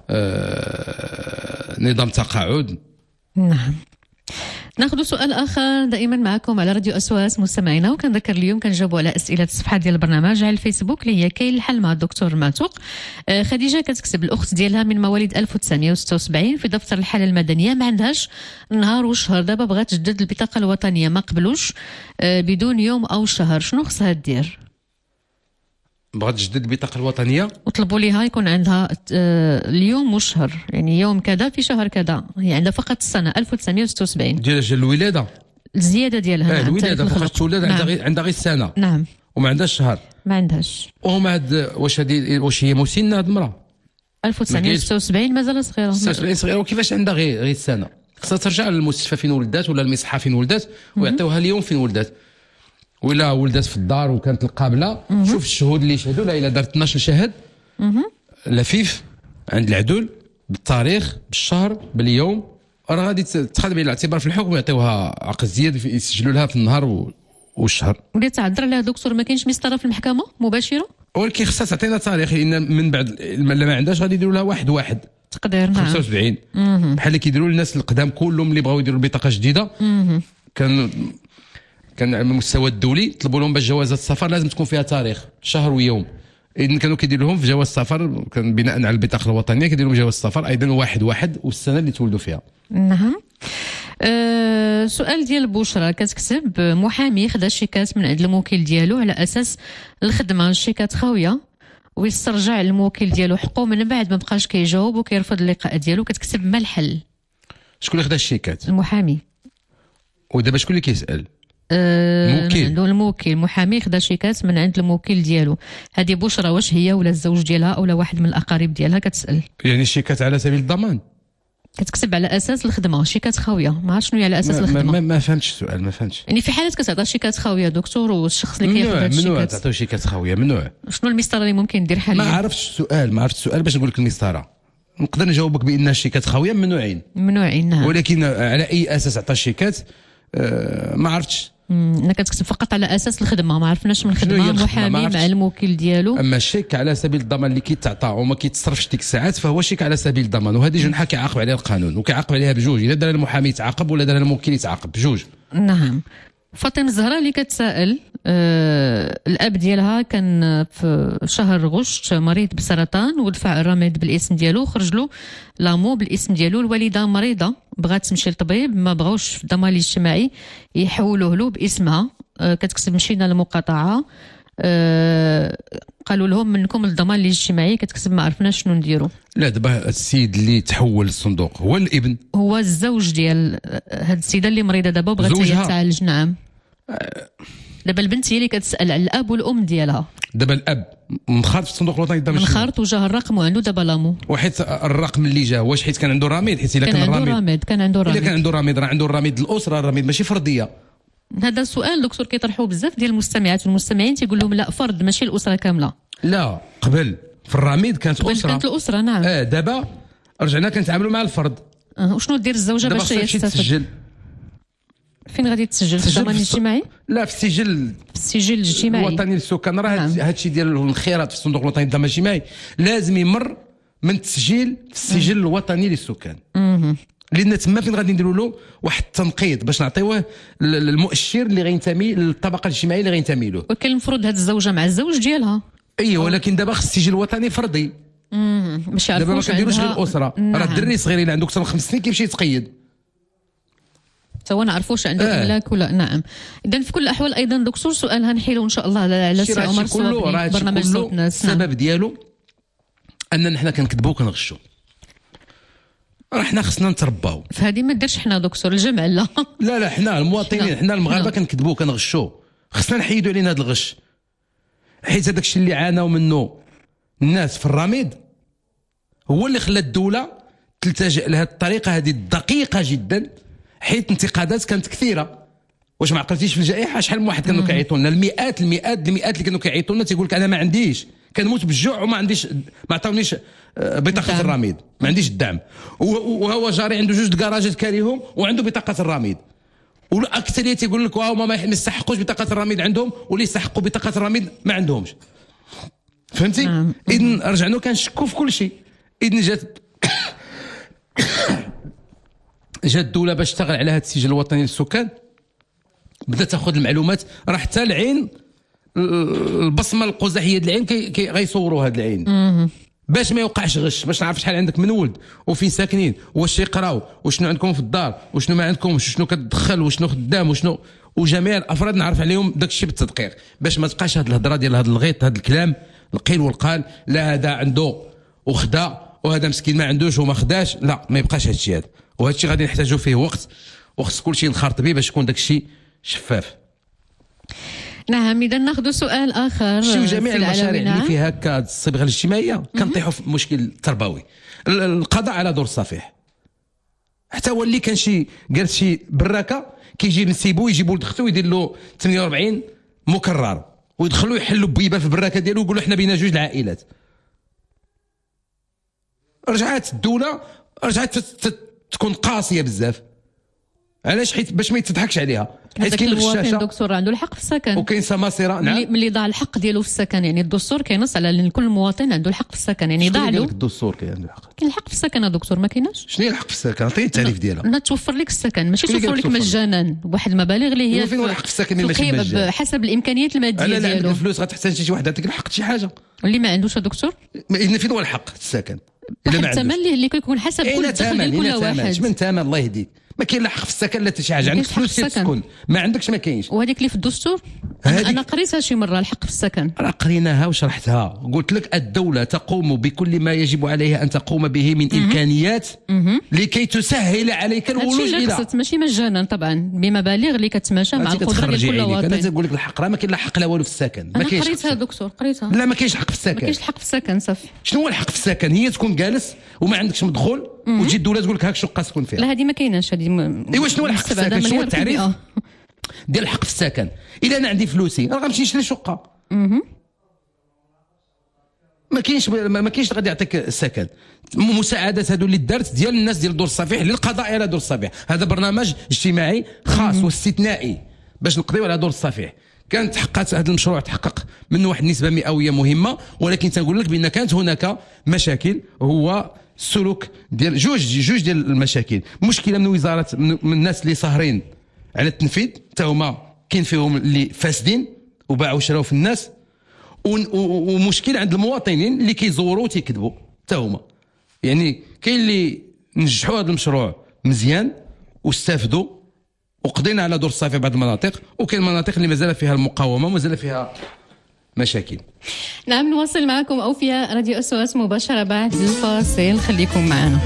نظام تقاعد. نعم. ناخذ سؤال اخر دائما معكم على راديو اسواس مستمعينا، وكنذكر اليوم كنجاوبوا على اسئله الصفحه ديال البرنامج على الفيسبوك اللي هي كاين الحل مع الدكتور معتوق. خديجه كتكتب الاخت ديالها من مواليد 1976 في دفتر الحاله المدنيه ما عندهاش نهار وشهر، دابا بغات تجدد البطاقه الوطنيه ما قبلوش بدون يوم او شهر، شنو خصها دير؟ بغات تجدد البطاقه الوطنيه وطلبوا ليها يكون عندها اليوم والشهر، يعني يوم كذا في شهر كذا، هي عندها فقط السنه 1976 ديال الولاده، الزياده ديالها الولاده فقط تولد عندها غير السنه. نعم. وما عندهاش الشهر، ما عندهاش. واش هي مسنه هاد المراه؟ 1976 مازال صغيره. 76 صغيره، وكيفاش عندها غير السنه؟ خصها ترجع للمستشفى فين ولدات ولا المصحه فين ولدات ويعطيوها اليوم فين ولدات، ولا ولدات في الدار وكانت القابله. شوف الشهود اللي شهدوا لها، الا دارت 12 شاهد لفيف عند العدول بالتاريخ بالشهر باليوم، راه غادي تاخذ بعين الاعتبار في الحكم ويعطيوها عقد زياده يسجلوا لها في النهار والشهر. ولي تعذر عليها دكتور ما كاينش مسطره في المحكمه مباشره، ولكن خصها تعطينا تاريخ، لان من بعد ما عندهاش غادي يديروا لها واحد تقدير. نعم. 75 بحال اللي كيديروا للناس القدام كلهم اللي بغاو يديروا البطاقه جديده. كان على المستوى الدولي طلبوا لهم باش جوازات السفر لازم تكون فيها تاريخ شهر ويوم، اذا كانوا كيديروا لهم في جواز السفر كان بناء على البطاقه الوطنيه كيديروا لهم جواز السفر ايضا واحد والسنه اللي تولدوا فيها. نعم. سؤال ديال بشرى كتكتب محامي خدا شيكات من عند الموكل ديالو على اساس الخدمه، الشيكات خاويه ويسترجع الموكل ديالو حقه من بعد ما بقاش كيجاوب وكيرفض اللقاء ديالو، كتكتب ما الحل؟ شكون اللي خدا الشيكات؟ المحامي. ودابا شكون اللي كيسال؟ عنده الموكل محامي خدا شيكات من عند الموكل ديالو، هذه بشرى واش هي ولا الزوج ديالها او واحد من الاقارب ديالها كتسال؟ يعني الشيكات على سبيل الضمان؟ كتكتب على اساس الخدمه شيكات خاويه، ما عرفتش شنو هي على اساس الخدمه. ما فهمتش السؤال، ما فهمتش. يعني في حالات كتعطى شيكات خاويه دكتور والشخص اللي كياخذ هاد الشيكات ممنوع تعطيو شيكات خاويه، ممنوع. شنو المسطره اللي ممكن ندير حاليا؟ ما عرفتش السؤال باش نقول لك المسطره. نقدر نجاوبك بان الشيكات خاويه ممنوعين. نعم. ولكن على اي اساس عطى الشيكات ما عرفتش. انا كتكتب فقط على اساس الخدمه، ما عرفناش من خدمه محامي مع الموكل ديالو. اما الشيك على سبيل الضمان اللي كيتعطى وما كيتصرفش ديك الساعات فهو شيك على سبيل الضمان، وهذه جنحه كيعاقب عليها القانون وكيعاقب عليها بجوج، الا دار المحامي يتعاقب ولا دار الموكل يتعاقب بجوج. نعم. فاطمه الزهراء اللي كتسائل الاب ديالها كان في شهر غشت مريض بسرطان ودفع الرماد بالاسم ديالو، خرج له لامو بالاسم ديالو، الوالده مريضه بغات تمشي للطبيب ما بغاوش في الضمان الاجتماعي يحولوه له باسمها. كتكتب مشينا للمقاطعه قالوا لهم منكم الضمان الاجتماعي، كتكتب ما عرفناش شنو نديروا. لا دابا السيد اللي تحول للصندوق هو الابن، هو الزوج ديال هاد السيده اللي مريضه دابا وبغات هي تعالج. نعم. دابا البنت هي اللي كتسال على الاب والام ديالها. دابا الاب منخرط في الصندوق الوطني الضمان الاجتماعي، منخرط وجاه الرقم وعنده دابا لامو، وحيت الرقم اللي جا واش حيت كان عنده رميد، حيت الا كان عنده رميد كان عنده رميد، الا كان عنده رميد راه عنده الرميد الاسره، الرميد ماشي فرديه. هذا السؤال دكتور كيطرحوه بزاف ديال المستمعات والمستمعين، تيقول لهم لا فرد ماشي الاسره كامله. لا قبل في الرميد كانت اسره، كانت الاسره. نعم. دابا رجعنا كنتعاملوا مع الفرد. وشنو دير الزوجه باش هي تستافد؟ فين غادي تسجل؟ في الضمان الاجتماعي؟ لا في السجل الاجتماعي الوطني للسكان. راه هذا الشيء ديال الانخراط في الصندوق الوطني للضمان الاجتماعي لازم يمر من التسجيل في السجل الوطني للسكان، لان تما فين غادي نديروا له واحد التنقيط باش نعطيوه المؤشر اللي غينتمي للطبقه الاجتماعيه اللي غينتمي له. ولكن المفروض هذه الزوجه مع الزوج ديالها. ايوه ولكن دابا خص السجل الوطني فردي. باش يعرفوا دابا ما كنديروش غير الاسره. راه الدري صغير اللي عنده اكثر من 5 سنين كيمشي يتقيد سواء نعرفوش عنده املاك ولا. نعم. اذا في كل الاحوال ايضا دكتور سؤال هنحيله ان شاء الله على سي عمر صوابي برنامج صوت الناس. السبب ديالو اننا حنا كنكذبوا وكنغشوا، راه حنا خصنا نترباو. فهذه ما ديرش حنا دكتور الجمع لا لا حنا المواطنين حنا المغاربه كنكذبوا وكنغشوا، خصنا نحيدوا علينا هذا الغش، حيت هذاك الشيء اللي عاناو منه الناس في الرميد هو اللي خلى الدوله تلتجئ لهذه الطريقه هذه الدقيقه جدا، حيت انتقادات كانت كثيره. واش ما عقلتيش في الجائحه شحال من واحد كانوا كيعيطوا لنا، المئات اللي كانوا كيعيطوا لنا تيقول لك انا ما عنديش، كنموت بالجوع وما عنديش، ما عطاونيش بطاقه الرميد، ما عنديش الدعم، وهو جاري عنده 2 كراجات كاريهم وعنده بطاقه الرميد، والاكثريه تيقول لك هما ما يستحقوش بطاقه الرميد عندهم، واللي يستحقوا بطاقه الرميد ما عندهمش. فهمتي؟ اذن رجعنا كنشكوا في كل شيء. اذن جات الدوله باش تشتغل على هذا السجل الوطني للسكان، بدات تاخذ المعلومات، راه حتى العين البصمه القزحيه ديال العين غيصوروا هذا العين باش ما يوقعش غش، باش نعرف شحال عندك من ولد وفين ساكنين واش يقراو وشنو عندكم في الدار وشنو ما عندكمش وشنو كتدخل وشنو خدام وشنو، وجميع الافراد نعرف عليهم داك الشيء بالتدقيق، باش ما تبقاش هذه الهضره ديال هذا الغيط، هذا الكلام القيل والقال، لا هذا عنده وخدا وهذا مسكين ما عندوش وما خداش، لا ما يبقاش هذا الشيء هذا. وهذا الشيء غادي نحتاجوا فيه وقت وخص كل شيء نخرط به باش يكون داك الشيء شفاف. نعم. إذا ناخذ سؤال آخر. شوف جميع المشاريع اللي فيها هكا الصبغه الاجتماعيه كنطيحوا في مشكل تربوي، القضاء على دور الصفيح. حتى هو اللي كان شي قالت شي براكه كيجي نسيبو يجيبوا ولد اختو يدير له 48 مكرر ويدخلوا يحلوا بيبه في البراكه ديالو ويقولوا حنا بينا جوج العائلات. رجعت الدوله تكون قاسيه بزاف. علاش؟ حيت باش ما يتضحكش عليها، حيت كاين الغشاشه. الدكتور عنده الحق في السكن وكاين سماسره. نعم، ملي ضاع الحق ديالو في السكن، يعني الدستور كينص على ان كل مواطن عنده الحق في السكن، يعني ضاع له الدستور كاين عنده الحق. كاين الحق في السكن يا دكتور؟ ما كايناش. شنو هي الحق في السكن؟ عطيني التعريف ديالها. توفر لك السكن، ماشي توفر لك مجانا بواحد المبالغ اللي هي فين الحق في السكن اللي ماشي مجانا بحسب الامكانيات الماديه ديالو. انا عندك الفلوس غتحتاج شي واحد يعطيك الحق شي حاجه اللي ما عندوش يا دكتور. اذا فين هو الحق في السكن؟ الا ما عندوش الثمن اللي كيكون حسب كل دخل ديال كل واحد. من ثمن الله يهديك. ما كاين لا حق في السكن لا حتى شي حاجه. عندك فلوس تسكن، ما عندكش ما كاينش. وهذيك اللي في الدستور انا قريتها شي مره، الحق في السكن راه قريناها وشرحتها. قلت لك الدوله تقوم بكل ما يجب عليها ان تقوم به من امكانيات لكي تسهل عليك الولوج الى ماشي مجانا طبعا، بمبالغ اللي كتماشى مع القدره ديال كل واحد. انا تنقول لك الحق راه ما كاين لا حق لا والو في السكن. ما كاينش. قريتها دكتور، قريتها. لا ما كاينش حق في السكن. ما كاينش الحق في السكن صافي. شنو هو الحق في السكن؟ هي تكون جالس وما عندكش مدخول وتجي الدوله تقول لك هاك شقه تسكن فيها. لا هذه ما كايناش. هذه ايوا شنو الحق في السكن؟ شنو التعريف ديال الحق في السكن؟ الا انا عندي فلوسي راه غنمشي نشري شقه. ما كاينش غادي يعطيك السكن. مساعدات هادو اللي دارت ديال الناس ديال دور الصفيح للقضاء على دور الصفيح، هذا برنامج اجتماعي خاص واستثنائي باش نقضيو على دور الصفيح. كانت تحققت هذا المشروع، تحقق منه واحد النسبه مئويه مهمه، ولكن تنقول لك بان كانت هناك مشاكل. هو السلوك ديال جوج ديال المشاكل. مشكله من وزاره من الناس اللي ساهرين على التنفيذ، حتى هما كاين فيهم اللي فاسدين وباعوا وشراو في الناس، ومشكل عند المواطنين اللي كيزوروا وتيكذبوا حتى هما. يعني كاين اللي نجحوا هذا المشروع مزيان واستافدوا وقضينا على دور الصافي بعض المناطق، وكاين مناطق اللي مازال فيها المقاومه ومازال فيها مشاكل. نعم، نواصل معكم أوفياء راديو أصوات مباشرة بعد الفاصل، خليكم معنا.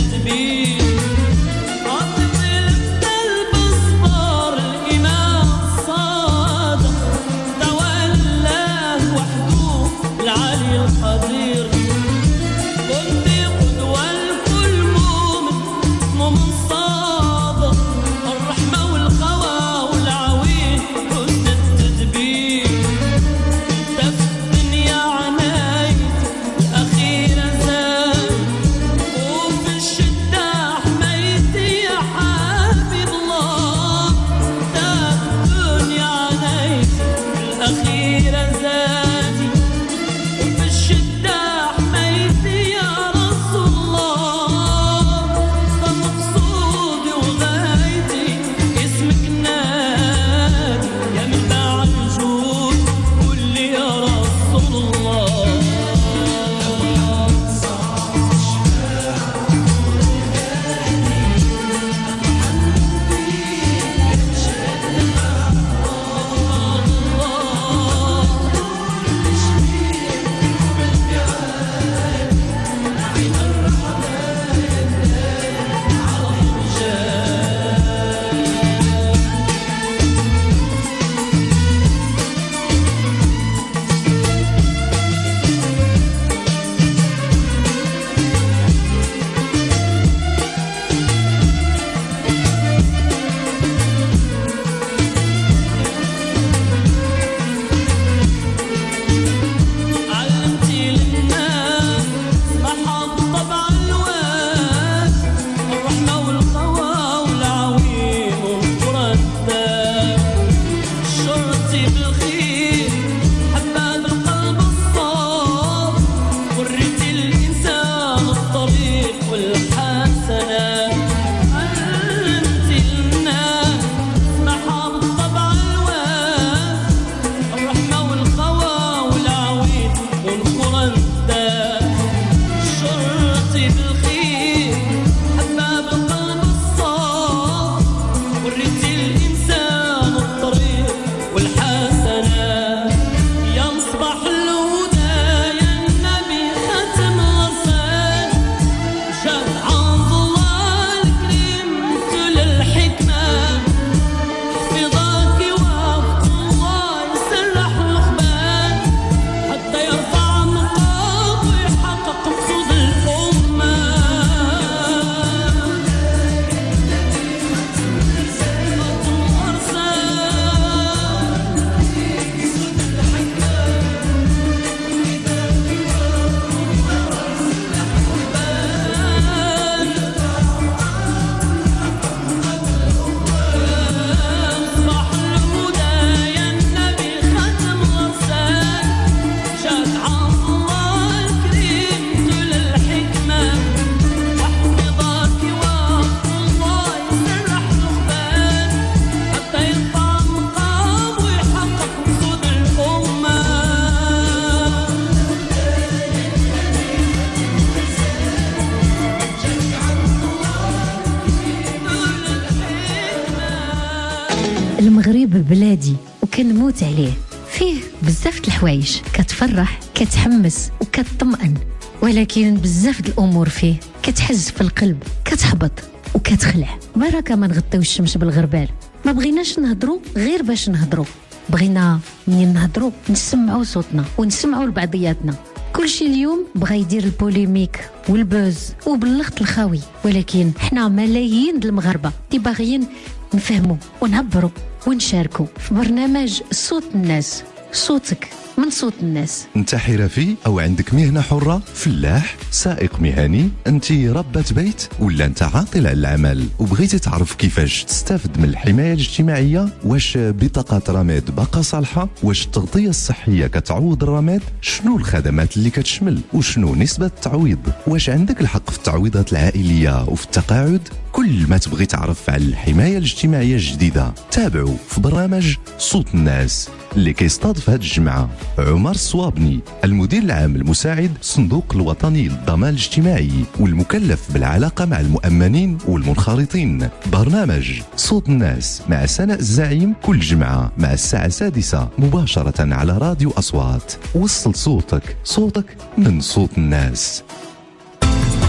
المغرب بلادي وكنموت عليه، فيه بزاف د الحوايج كتفرح كتحمس وكتطمئن، ولكن بزاف د الامور فيه كتحز في القلب، كتحبط وكتخلع. بركه ما نغطيوش الشمس بالغربال، ما بغيناش نهضروا غير باش نهضروا، بغينا منين نهضروا نسمعوا صوتنا ونسمعوا لبعضياتنا. كلشي اليوم بغا يدير البوليميك والبوز وباللغط الخاوي، ولكن حنا ملايين د المغاربه اللي باغيين نفهموا ونعبروا ونشاركوا في برنامج صوت الناس. صوتك من صوت الناس. انت حرفي او عندك مهنه حره، فلاح، سائق مهني، انت ربة بيت ولا انت عاطل على العمل وبغيتي تعرف كيفاش تستافد من الحمايه الاجتماعيه، واش بطاقه رماد باقا صالحه، واش التغطيه الصحيه كتعوض الرماد، شنو الخدمات اللي كتشمل وشنو نسبه التعويض، واش عندك الحق في التعويضات العائليه وفي التقاعد. كل ما تبغي تعرف على الحمايه الاجتماعيه الجديده تابعوا في برنامج صوت الناس اللي كيستضيف هذه الجمعه عمر الصوابني، المدير العام المساعد الصندوق الوطني للضمان الاجتماعي والمكلف بالعلاقه مع المؤمنين والمنخرطين. برنامج صوت الناس مع سناء الزعيم كل جمعه مع الساعه 6 مباشره على راديو أصوات. وصل صوتك من صوت الناس.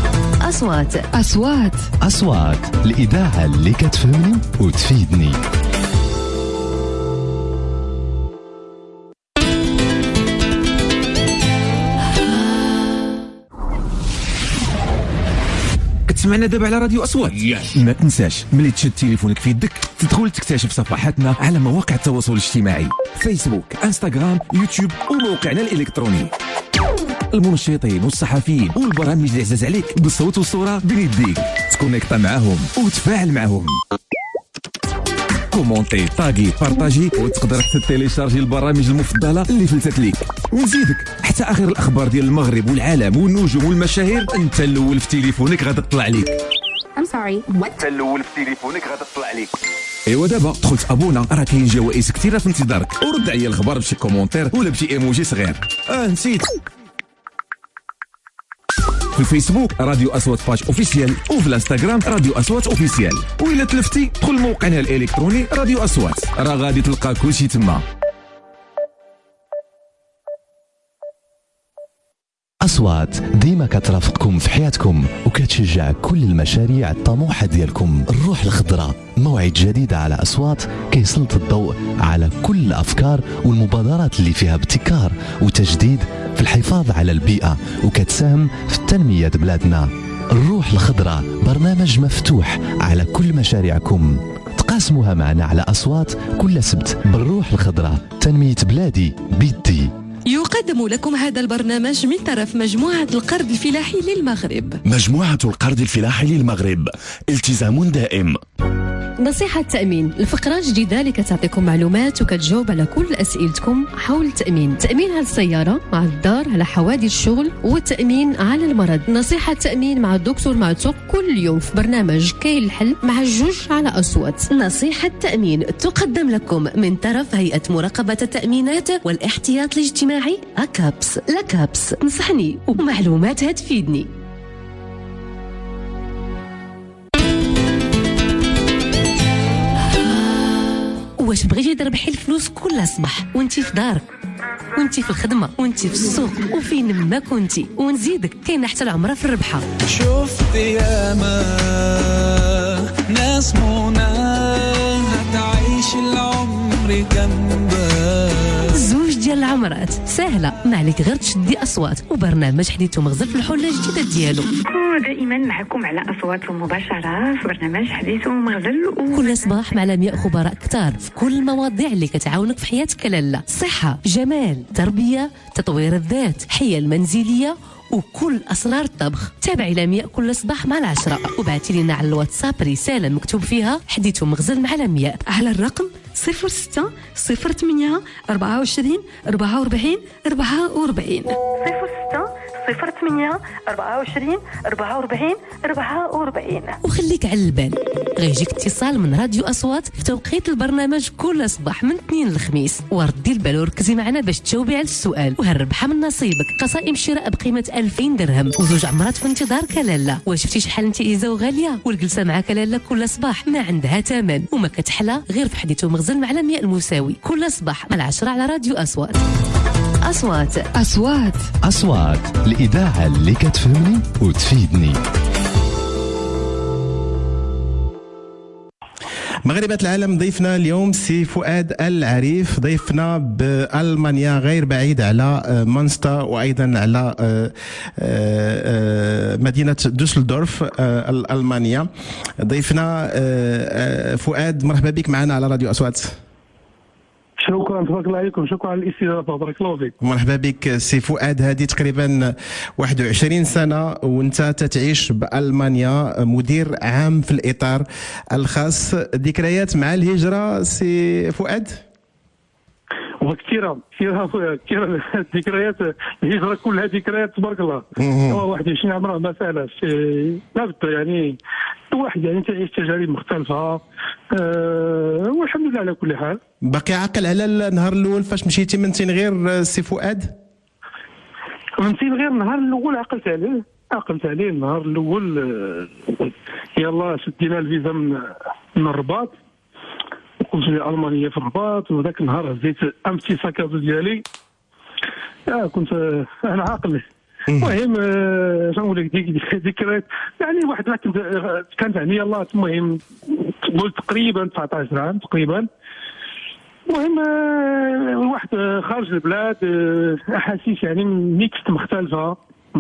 أصوات الإذاعة اللي كتفهمني وتفيدني. كتسمعنا دابا على راديو أصوات. ما تنساش ملي تشد تليفونك في يدك تدخل تكتشف صفحاتنا على مواقع التواصل الاجتماعي: فيسبوك، انستغرام، يوتيوب وموقعنا الإلكتروني. المنشطين والصحفيين والبرامج اللي عزاز عليك بالصوت والصورة بين يديك، تكونيكتا معاهم وتفاعل معاهم. كومونتي، طاغي، بارطاجي، وتقدر حتى تيليشارجي البرامج المفضلة اللي فلتت ليك. ونزيدك حتى آخر الأخبار ديال المغرب والعالم والنجوم والمشاهير أنت الأول في تليفونك غادي تطلع ليك. أنت الأول في تليفونك غادي تطلع ليك. ايوا دابا دخلت ابونا، راه كاين جوائز كثيره في انتظارك، ورد عليا الخبر بشي كومونتير ولا بشي ايموجي صغير. نسيت. في الفيسبوك راديو أصوات باج اوفيسيال، وفي الانستغرام راديو أصوات اوفيسيال، وإلا تلفتي دخل موقعنا الالكتروني راديو أصوات، راه غادي تلقى كلشي تما. أصوات ديما كترافقكم في حياتكم وكتشجع كل المشاريع الطموحة ديالكم. الروح الخضراء موعد جديد على أصوات كيسلط الضوء على كل الأفكار والمبادرات اللي فيها ابتكار وتجديد في الحفاظ على البيئة وكتساهم في التنمية بلادنا. الروح الخضراء برنامج مفتوح على كل مشاريعكم، تقاسموها معنا على أصوات كل سبت. بالروح الخضراء تنمية بلادي بيدي. يقدم لكم هذا البرنامج من طرف مجموعة القرض الفلاحي للمغرب. مجموعة القرض الفلاحي للمغرب، التزام دائم. نصيحة تأمين، الفقرة الجديدة اللي كتعطيكم معلومات وكتجاوب على كل أسئلتكم حول التأمين. تأمين على السيارة، مع الدار، على حوادث الشغل، والتأمين على المرض. نصيحة تأمين مع الدكتور معتوق كل يوم في برنامج كاين الحل مع الجوج على أصوات. نصيحة تأمين تقدم لكم من طرف هيئة مراقبة التأمينات والاحتياط الاجتماعي أكابس. لكابس نصحني ومعلوماتها تفيدني. واش بغيتي تربحي الفلوس كل صباح وانتي في دارك وانتي في الخدمه وانتي في السوق وفين ما كنتي؟ ونزيدك كاين حتى العمره في الربحه. شفت ياما ناس منى تعيش العمر جنبك. زوج ديال العمرات سهله، ما عليك غير تشدي اصوات وبرنامج حديث ومغزل في الحله الجديده ديالو. دائما معكم على أصوات مباشرة في برنامج حديث ومغزل كل صباح مع لمياء خبراء كتار في كل المواضيع اللي كتعاونك في حياتك لاله: صحة، جمال، تربية، تطوير الذات، حيل منزلية وكل أسرار الطبخ. تابعي لمياء كل صباح مع 10 وبعتي لنا على الواتساب رسالة مكتوب فيها حديث ومغزل مع لمياء على الرقم 06 08 24 44 44 06 08 24 44 44. وخليك على البال، غيجيك اتصال من راديو أصوات في توقيت البرنامج كل صباح من اثنين للخميس، وردي البال وركزي معنا باش تجاوبي على السؤال وهالربحة من نصيبك. قصائم شراء بقيمة 2000 درهم وزوج عمرات في انتظارك لاله. واش شفتي شحال انت إيزا وغالية؟ والجلسة معاك لاله كل صباح ما عندها ثمن وما كتحلى غير في حديث ومغزل مع لمياء المساوي كل صباح من 10 على راديو أصوات. أصوات الإذاعة اللي كتفهمني وتفيدني. مغربات العالم، ضيفنا اليوم سي فؤاد العريف، ضيفنا بألمانيا غير بعيد على مانستا وأيضا على مدينة دوسلدورف الألمانية. ضيفنا فؤاد، مرحبا بك معنا على راديو أصوات. شكرا، تبارك الله عليكم، شكرا على الاستضافه، بارك الله فيك. مرحبا بك سي فؤاد. هذه تقريبا 21 سنه وانت تتعيش بالمانيا، مدير عام في الاطار الخاص. ذكريات مع الهجره سي فؤاد؟ وكثيره ذكريات الهجره، كلها ذكريات تبارك الله. 21 عام راه ما سهلاش، لابد يعني الواحد يعني تعيش تجارب مختلفه، والحمد لله على كل حال. باقي عاقل على النهار الاول فاش مشيتي من تنغير سي فؤاد؟ من تنغير النهار الاول عقلت عليه النهار الاول. يلا شدينا الفيزا من الرباط وقلت لألمانيا في الرباط، وذاك النهار هزيت امتي ساكادو ديالي. كنت انا عاقل المهم نقول لك ذكريات يعني واحد كانت يعني يلاه المهم تقول تقريبا 19 عام تقريبا. المهم واحد خارج البلاد احاسيس يعني ميكس مختلفه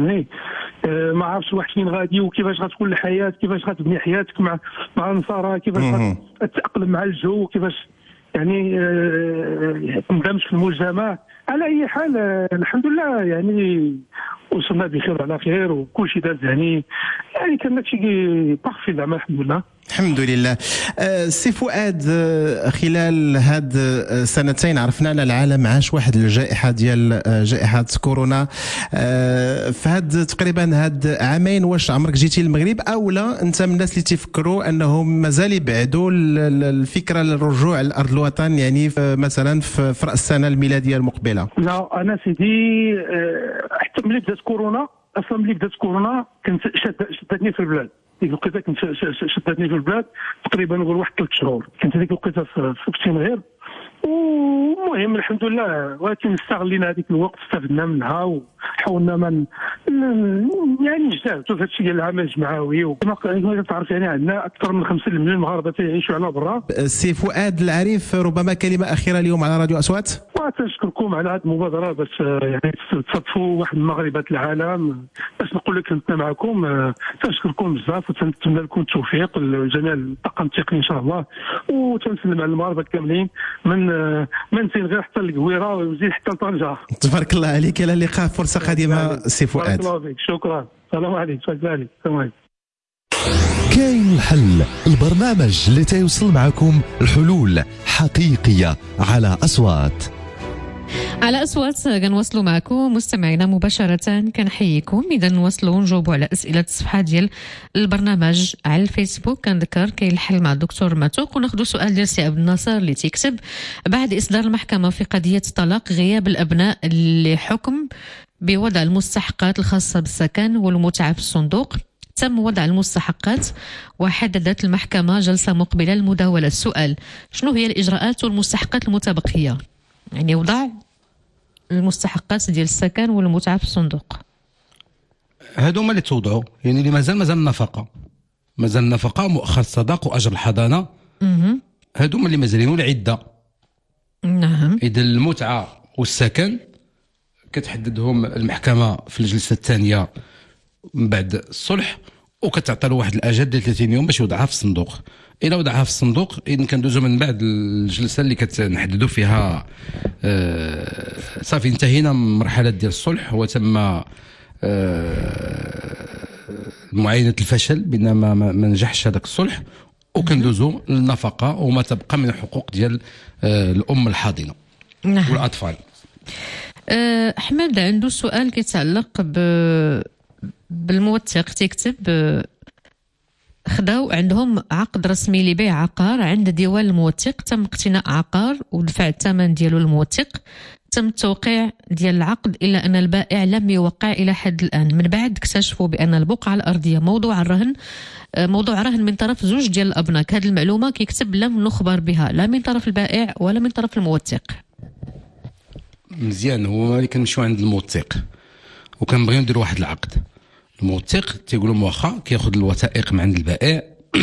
ما عرفتش واحد فين غادي وكيفاش غتكون الحياه، كيفاش غتبني حياتك مع النصارى، كيفاش غتتاقلم مع الجو، كيفاش يعني تندمج في المجتمع. على اي حال الحمد لله يعني وصلنا بخير على خير وكل شيء داز يعني كان هادشي بارفي زعما الحمد لله. الحمد لله. سي فؤاد، خلال هاد سنتين عرفنا ان العالم عاش واحد الجائحه ديال جائحه كورونا. فهاد تقريبا هاد عامين واش عمرك جيتي للمغرب او لا انت من الناس اللي تيفكروا انهم مازال يبعدوا الفكره للرجوع لارض الوطن يعني مثلا في راس السنه الميلاديه المقبله؟ لا انا سيدي حتى ملي بدات كورونا اصلا ملي بدات كورونا كنت شدتني في البلاد. ديك الوقيته كنت شدتني في البلاد تقريبا نقول واحد 3 شهور. كنت ديك الوقيته في التنغير ومهم الحمد لله، ولكن استغلينا هذيك الوقت استفدنا منها وحاولنا من يعني نجتهدوا في هذا الشيء ديال العمل الجمعوي. وكما تعرف يعني عندنا اكثر من 5 مليون مغاربه يعيشوا على برا. سي فؤاد العريف، ربما كلمه اخيره اليوم على راديو اصوات. وتشكركم على هذه المبادره باش يعني تصادفوا واحد من مغاربه العالم باش نقول لك كنت معكم. تنشكركم بزاف وتنتمنى لكم التوفيق لجميع الطاقم التقني ان شاء الله، وتنسلم على المغاربه كاملين من تنغير حتى القويره وزيد حتى لطنجه. تبارك الله عليك. الى اللقاء، فرصه قادمه سي فؤاد. بارك الله فيك، شكرا. السلام عليكم. السلام عليكم. كاين الحل، البرنامج اللي تيوصل معكم الحلول حقيقيه على اصوات. على أصوات كنواصلوا معكم مستمعينا مباشرة. كنحييكم إذا نواصلوا نجاوبوا على أسئلة الصفحة ديال البرنامج على الفيسبوك. كنذكر كاين الحل مع الدكتور معتوق، وناخذوا سؤال ديال سي عبد الناصر اللي تيكتب: بعد إصدار المحكمة في قضية طلاق غياب الأبناء لحكم بوضع المستحقات الخاصة بالسكن والمتعة في الصندوق، تم وضع المستحقات وحددت المحكمة جلسة مقبلة للمداولة. السؤال: شنو هي الإجراءات والمستحقات المتبقية؟ يعني وضع المستحقات ديال السكن والمتعة في الصندوق. هادو هما اللي توضعوا، يعني اللي مازال النفقة مؤخر الصداق وأجر الحضانة. هادو هما اللي مازالين والعدة. نعم. إذا المتعة والسكن كتحددهم المحكمة في الجلسة الثانية من بعد الصلح، وكتعطي له واحد الأجل ديال 30 يوم باش يوضعها في الصندوق. إلا وضعها في الصندوق إذن كندوزو من بعد الجلسة اللي كتنحددوا فيها صافي انتهينا من مرحلة ديال الصلح وتم معاينة الفشل بأن ما نجحش هذاك الصلح، وكندوزو للنفقة وما تبقى من الحقوق ديال الأم الحاضنة والأطفال. أحمد عنده سؤال كيتعلق بالموثق. تكتب: خداو عندهم عقد رسمي لبيع عقار عند ديوان الموثق، تم اقتناء عقار ودفع الثمن ديالو الموثق، تم التوقيع ديال العقد، إلا أن البائع لم يوقع إلى حد الآن. من بعد اكتشفوا بأن البقعة الأرضية موضوع رهن من طرف زوج ديال الأبناء. هذه المعلومة كيكتب لم نخبر بها لا من طرف البائع ولا من طرف الموثق. مزيان، هو ملي كنمشيو عند الموثق وكنبغيو نديرو واحد العقد، الموثق تيقولوا واخا كياخذ الوثائق من عند البائع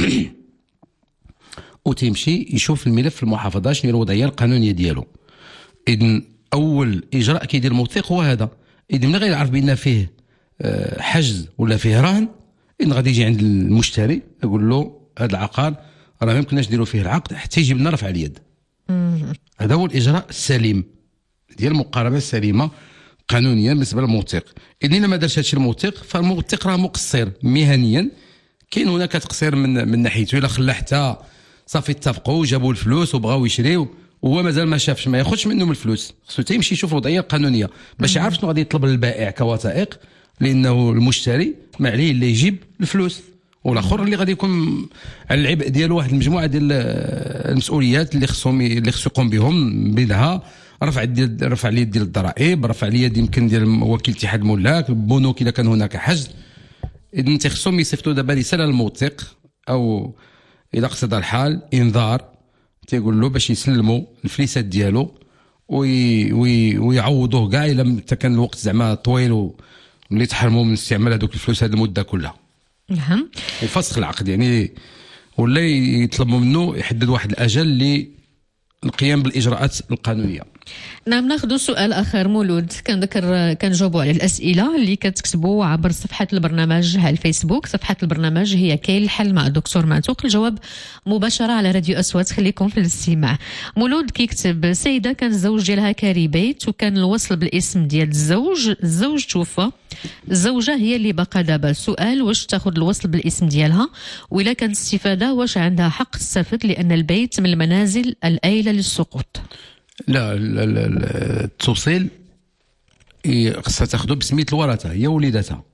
وتيمشي يشوف الملف في المحافظه شنو هي الوضعيه القانونيه ديالو. اذن اول اجراء كيدير الموثق هو هذا. اذن ملي غيعرف بان فيه حجز ولا فيه رهن، اذن غادي يجي عند المشتري يقول له هذا العقار راه ما يمكنناش نديرو فيه العقد حتى يجيب لنا رفع اليد. هذا هو الاجراء السليم ديال المقاربه السليمه قانونيا بالنسبه للموثق. اذا ما دارش هادشي الموثق فالموثق راه مقصر مهنيا. كاين هناك تقصير من ناحيته، الا خلى حتى صافي اتفقوا جابوا الفلوس وبغاو يشريو وهو مازال ما شافش، ما ياخذش منهم الفلوس، خصو يمشي يشوف الوضعيه القانونيه باش يعرف شنو غادي يطلب للبائع كوثائق، لانه المشتري ما عليه الا يجيب الفلوس، والاخر اللي غادي يكون على العبء ديالو واحد المجموعه ديال المسؤوليات اللي خصو يقوم بهم، منها رفع اليد ديال الضرائب، رفع اليد يمكن ديال وكيل اتحاد الملاك، البنوك اذا كان هناك حجز. اذا تيخصهم يصيفطوا دابا رساله للموثق او اذا قصد الحال انذار تيقول له باش يسلموا الفليسات ديالو ويعوضوه كاع الا كان الوقت زعما طويل ملي تحرموا من استعمال هذوك الفلوس هذه المده كلها. نعم. وفسخ العقد يعني ولا يطلبوا منه يحدد واحد الاجل للقيام بالاجراءات القانونيه. نعم. ناخذ سؤال اخر. مولود كنجاوبوا على الاسئله اللي كتكتبوا عبر صفحه البرنامج على الفيسبوك. صفحه البرنامج هي كاين الحل مع الدكتور معتوق. الجواب مباشره على راديو أصوات. خليكم في الاستماع. مولود كيكتب سيده كان الزوج ديالها كاري بيت وكان الوصل بالاسم ديال الزوج توفى. الزوجه هي اللي باقا دابا. السؤال واش تاخذ الوصل بالاسم ديالها وإلا كانت استفاده واش عندها حق تستفد لان البيت من المنازل الآيلة للسقوط؟ لا التوصيل خصها تاخذه بسميه الورثه هي وليداتها.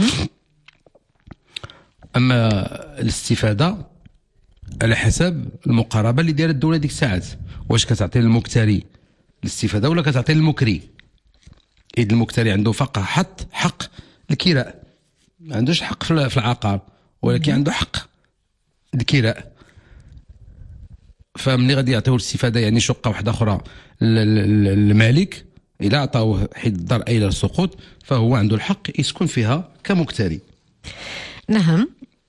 اما الاستفاده على حسب المقاربه اللي دايره الدوله ديك الساعات، واش كتعطي للمكتري الاستفاده ولا كتعطي للمكري. اذا المكتري عنده فقط حق الكراء، ما عندوش حق في العقار ولكن عنده حق الكراء. فملي غادي يعطيو الاستفاده يعني شقه واحده اخرى للمالك، اذا عطاوه حيت الدار ايله للسقوط فهو عنده الحق يسكن فيها كمكتري. نعم.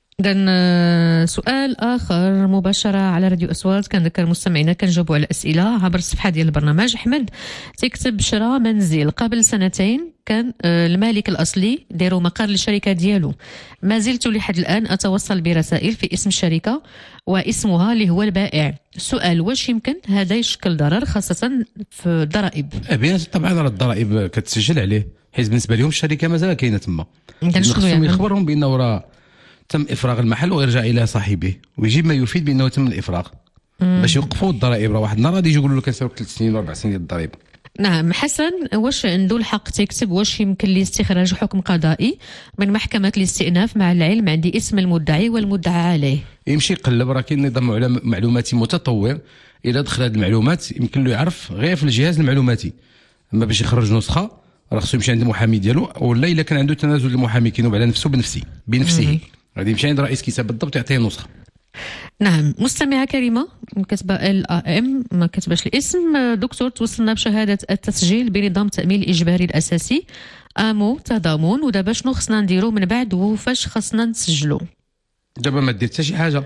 إذن سؤال آخر مباشرة على راديو أصوات. كنذكر مستمعينا كنجاوبوا على الأسئلة عبر الصفحة ديال البرنامج. أحمد تكتب شرا منزل قبل 2 سنين، كان المالك الأصلي ديروا مقر للشركة ديالو. ما زلت لحد الآن أتوصل برسائل في اسم الشركة واسمها اللي هو البائع. السؤال واش يمكن هذا يشكل ضرر خاصة في الضرائب؟ طبعا راه الضرائب كتسجل عليه حيت بالنسبة لهم الشركة مازال كاينة تما. خصهم يخبرهم بأنه راه تم إفراغ المحل ويرجع إلى صاحبه ويجيب ما يفيد بأنه تم الإفراغ باش يوقفوا الضرائب. راه واحد النهار غادي يقولوا له كنساوك 3 سنين و 4 سنين ديال الضريبه. نعم. حسن واش عنده الحق تكتب واش يمكن لي استخراج حكم قضائي من محكمة الاستئناف مع العلم عندي اسم المدعي والمدعى عليه؟ يمشي يقلب، راه كاين نظام معلوماتي متطور. إذا دخل هذه المعلومات يمكن له يعرف غير في الجهاز المعلوماتي. اما باش يخرج نسخه راه خصو يمشي عند المحامي ديالو، ولا الا كان عنده تنازل المحامي كينوب على نفسه بنفسه غادي يمشي عند رئيس كتاب بالضبط يعطيه نسخه. نعم. مستمعة كريمة كتبه LAM ما كتبش الاسم. دكتور توصلنا بشهادة التسجيل بنظام التأمين الإجباري الأساسي آمو تضامن، ودابا شنو خصنا نديرو من بعد وفاش خصنا نسجلو؟ دابا ما دير حتى شي حاجة،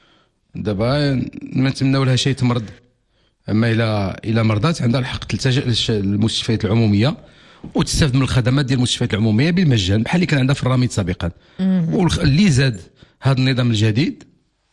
دابا ما نتمناو لها شيء تمرض. اما الا مرضات عندها الحق تلتجئ للمستشفيات العمومية وتستافد من الخدمات ديال المستشفيات العمومية بالمجان بحال اللي كان عندها في الراميد سابقا. واللي زاد هذا النظام الجديد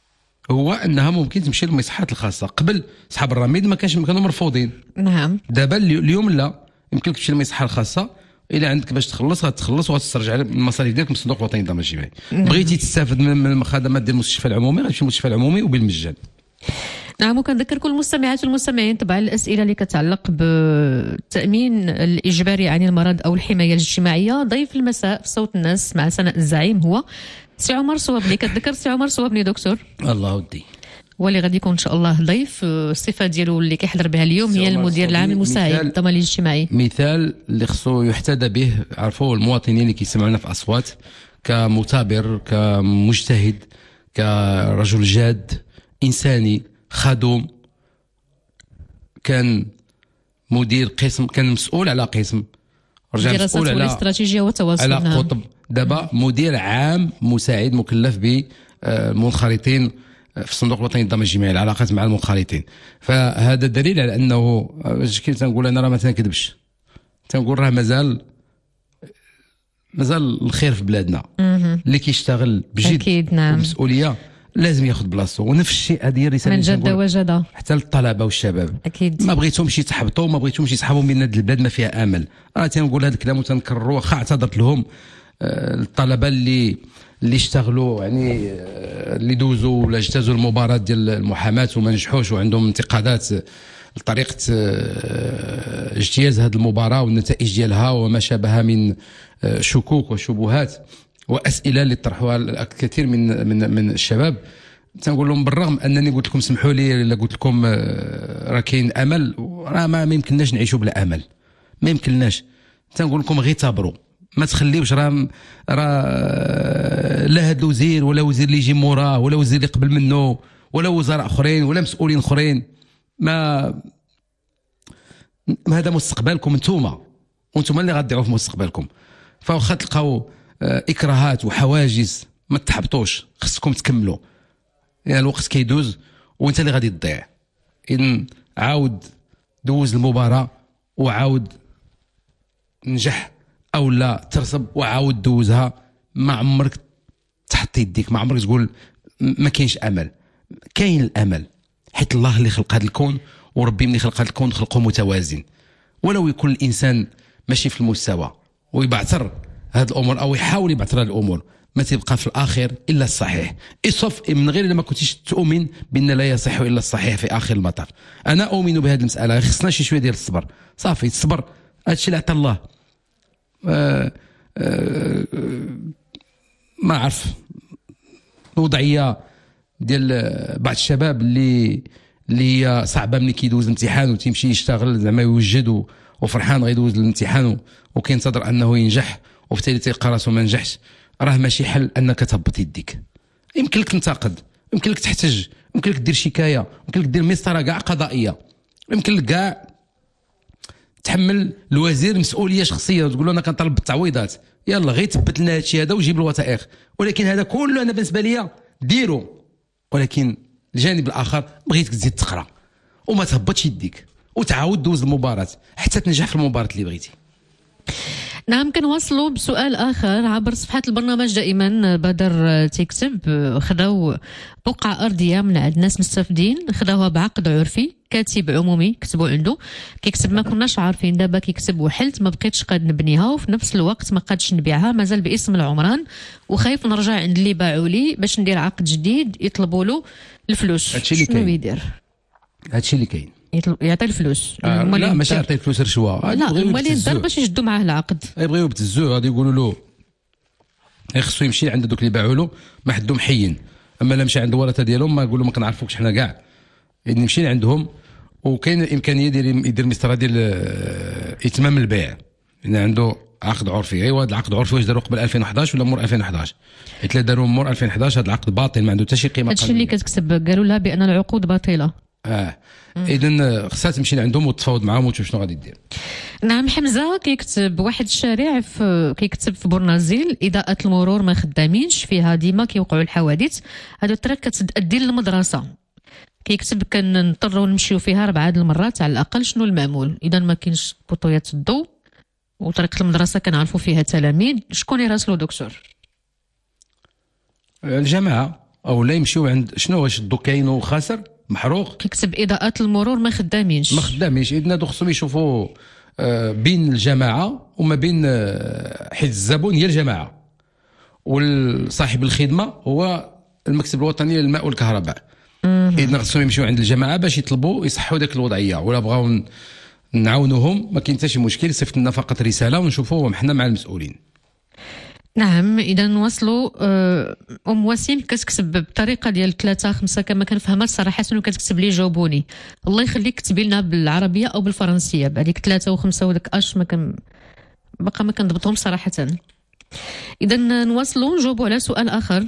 هو انها ممكن تمشي للمصحات الخاصه. قبل صحاب الرميد ما كانوا مرفوضين. نعم. دابا اليوم لا، يمكن تمشي للمصحه الخاصه الا عندك باش تخلص غتخلص وغتسترجع المصاريف ديالك من الصندوق الوطني للضمان الاجتماعي. بغيتي تستافد من الخدمات ديال المستشفى العمومي غتمشي للمستشفى العمومي وبالمجان. نعم. وكنذكر كل المستمعات والمستمعين طبعا الاسئله اللي كتعلق بالتامين الاجباري عن المرض او الحمايه الاجتماعيه. ضيف المساء في صوت الناس مع سناء الزعيم هو سي عمر صوابني. كتذكر سي عمر صوابني دكتور؟ الله ودي. واللي غادي يكون ان شاء الله ضيف. الصفه ديالو اللي كيحضر بها اليوم هي المدير العام المساعد للضمان الاجتماعي. مثال اللي خصو يحتذى به عرفوا المواطنين اللي كيسمعونا في اصوات، كمثابر كمجتهد كرجل جاد انساني خدوم، كان مدير قسم، كان مسؤول على قسم، رجع مسؤول على الاستراتيجيه والتواصل على قطب. دابا مدير عام مساعد مكلف بالمنخرطين في الصندوق الوطني للضمان الاجتماعي، العلاقات مع المنخرطين. فهذا دليل على انه كي تنقول انا راه ما تنكذبش، تنقول راه مازال الخير في بلادنا. اللي كيشتغل بجد أكيد. نعم. ومسؤوليه لازم ياخذ بلاصتو. ونفس الشيء هذه الرساله من جد وجد حتى للطلبه والشباب. اكيد. ما بغيتهمش يتحبطوا، ما بغيتهمش يسحبوا من هذه البلاد ما فيها امل. انا تنقول هذا الكلام وتنكرره، واخا اعتذرت لهم الطلبه اللي اشتغلوا يعني اللي دوزوا ولا اجتازوا المباراه ديال المحاماه وما نجحوش وعندهم انتقادات لطريقه اجتياز هذه المباراه والنتائج ديالها وما شابه من شكوك وشبهات واسئله اللي طرحوها الكثير من الشباب. تنقول لهم بالرغم انني قلت لكم سمحوا لي الا قلت لكم راه كاين امل، راه ما يمكنناش نعيشوا بلا امل، ما يمكنناش. تنقول لكم غير صبروا، ما تخليوش راه لا هذا الوزير ولا وزير اللي يجي موراه ولا وزير اللي قبل منه ولا وزراء اخرين ولا مسؤولين اخرين، ما هذا مستقبلكم انتم، وانتم اللي غتضيعوا في مستقبلكم. فواخا تلقاو اكراهات وحواجز ما تحبطوش، خصكم تكملوا، يعني الوقت كيدوز وانت اللي غادي تضيع. اذا عاود دوز المباراه وعاود نجح او لا ترسب وعاود دوزها. ما عمرك تحط يديك، ما عمرك تقول ما كاينش امل. كاين الامل، حيت الله اللي خلق هذا الكون، وربي ملي خلق هذا الكون خلقه متوازن. ولو يكون الانسان ماشي في المستوى ويبعثر هذه الامور او يحاول يبعثر هذه الامور، ما تبقى في الاخر الا الصحيح. اصف من غير ما كنتيش تؤمن بان لا يصح الا الصحيح في اخر المطاف. انا اؤمن بهذه المساله، خصنا شي شويه ديال الصبر. صافي الصبر هادشي اللي عطى الله. ما عرف الوضعيه ديال بعض الشباب اللي هي صعبه ملي كيدوز الامتحان وتيمشي يشتغل زعما يوجد وفرحان غيدوز الامتحان وكينتظر انه ينجح، وبالتالي تلقى راسو ما نجحش. راه ماشي حل انك تهبط يديك. يمكن لك تنتقد، يمكن لك تحتج، يمكن لك دير شكايه، يمكن لك دير مسطره كاع قضائيه، يمكن لك كاع تحمل الوزير مسؤوليه شخصيه وتقول له انا كنطلب بالتعويضات. يلا غير تثبت لنا هادشي هذا وجيب الوثائق. ولكن هذا كله انا بالنسبه ليا ديرو، ولكن الجانب الاخر بغيتك تزيد تقرا وما تهبطش يديك وتعاود دوز المباراه حتى تنجح في المباراه اللي بغيتي. نعم، كنواصلوا بسؤال آخر عبر صفحات البرنامج. دائما بدر تكتب خداو بقعة أرضية من عند ناس مستفدين، خداوها بعقد عرفي، كاتب عمومي كتبوا عنده، كيكتب ما كناش عارفين، دابا كيكتب وحلت ما بقيتش قاد نبنيها، وفي نفس الوقت ما قادش نبيعها، مازال باسم العمران، وخايف نرجع عند اللي باعوا لي باش ندير عقد جديد يطلبوا له الفلوس. شنو يدير؟ هادشي اللي كاين، يعطي الفلوس. لا ماشي يعطي الفلوس رشوه. لا مالين الدار باش يشدوا معاه العقد، يبغيو يبتزوه. غادي يقولوا له خصو يمشي عند دوك اللي باعوا له ما حدهم محين. اما لا مشى عند الورثه ديالهم ما يقولوا ما كنعرفوكش حنا كاع. يعني نمشي عندهم، وكاين الامكانيه يدير مسطره ديال اتمام البيع، لان عنده عقد عرفي. ايوا هذا العقد العرفي واش داروا قبل 2011 ولا مور 2011؟ حيت لا داروا مور 2011 هذا العقد باطل، ما عنده حتى شي قيمه. هادشي اللي كتكتب قالوا لها بان العقود باطله. اذا خصها تمشي لعندهم وتفاوض معاهم وتشوف شنو غادي دير. نعم، حمزه كيكتب واحد الشارع كيكتب في برنازيل اضاءه المرور ما خدامينش، فيها ديما كيوقعوا الحوادث. هادو الطريق كتأدي للمدرسه. كيكتب كنضطروا نمشيو فيها 4 المرات على الاقل. شنو المعمول؟ اذا ما كاينش بطويات الضوء وطريقه المدرسه كنعرفوا فيها تلاميذ، شكون يراسلو دكتور؟ الجماعه، او لا يمشيو عند شنو واش الضوء كاين وخاسر محروق. كيكتب اضاءات المرور ما خدامينش. اذن هادو خصهم يشوفوا بين الجماعه وما بين حيت الزبون هي الجماعه، والصاحب الخدمه هو المكتب الوطني للماء والكهرباء. اذن خصهم يمشيو عند الجماعه باش يطلبوا يصحوا ديك الوضعيه. ولا بغاو نعاونوهم ما كاين حتى شي مشكل، صيفط لنا فقط رساله ونشوفوا حنا مع المسؤولين. نعم، اذا نواصلوا. ام وسيم كتكتب بطريقه ديال 3 5 كما كنفهمها صراحه، شنو كتكتب لي جاوبوني. الله يخليك كتبي لنا بالعربيه او بالفرنسيه، بهذيك 3 و5 وداك اش باقا ما كنضبطهم صراحه. اذا نواصلوا نجاوبوا على سؤال اخر.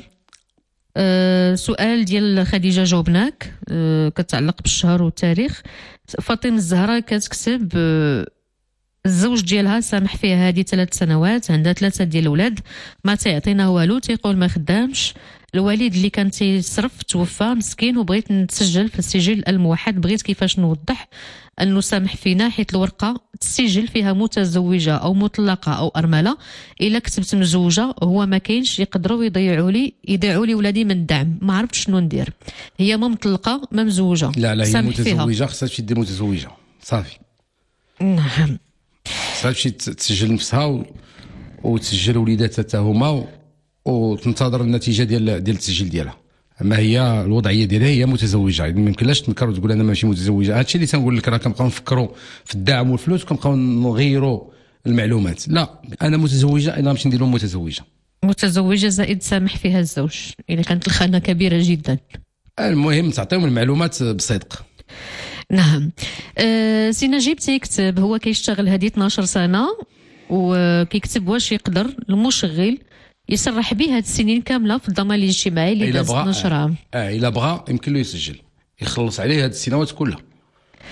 سؤال ديال خديجه جاوبناك، كتعلق بالشهر والتاريخ. فاطمه الزهراء كتكتب الزوج ديالها سامح فيها هذه 3 سنوات، عندها 3 ديال الاولاد، ما تيعطينا والو، تيقول ما خدامش. الوالد اللي كان تيصرف توفى مسكين، وبغيت نتسجل في السجل الموحد. بغيت كيفاش نوضح انه سامح فينا، حيت الورقه تسجل فيها متزوجه او مطلقه او ارمله. الا كتبت مزوجه هو ما كاينش، يقدروا يضيعوا لي ولادي من الدعم. ما عرفت شنو ندير. هي ما مطلقه ما مزوجه. لا هي متزوجه، خصها تمشي دير متزوجه صافي. نعم، تمشي تسجل نفسها وتسجل وليداتها حتى هما وتنتظر النتيجه ديال التسجيل ديالها. اما هي الوضعيه ديالها هي متزوجه، يعني ما يمكنلاش تنكر وتقول انا ماشي متزوجه. هادشي اللي تنقول لك، راه كنبقاو نفكروا في الدعم والفلوس وكنبقاو نغيروا المعلومات. لا، انا متزوجه، انا نمشي نديرو متزوجه زائد سامح فيها الزوج الا كانت الخانه كبيره جدا. المهم تعطيهم المعلومات بصدق. نعم. سي نجيب تيكتب هو كيشتغل هذه 12 سنه، وكيكتب واش يقدر المشغل يسرح به هاد السنين كامله في الضمان الاجتماعي اللي داز 12 عام. الا بغى يمكن له يسجل، يخلص عليه هاد السنوات كلها.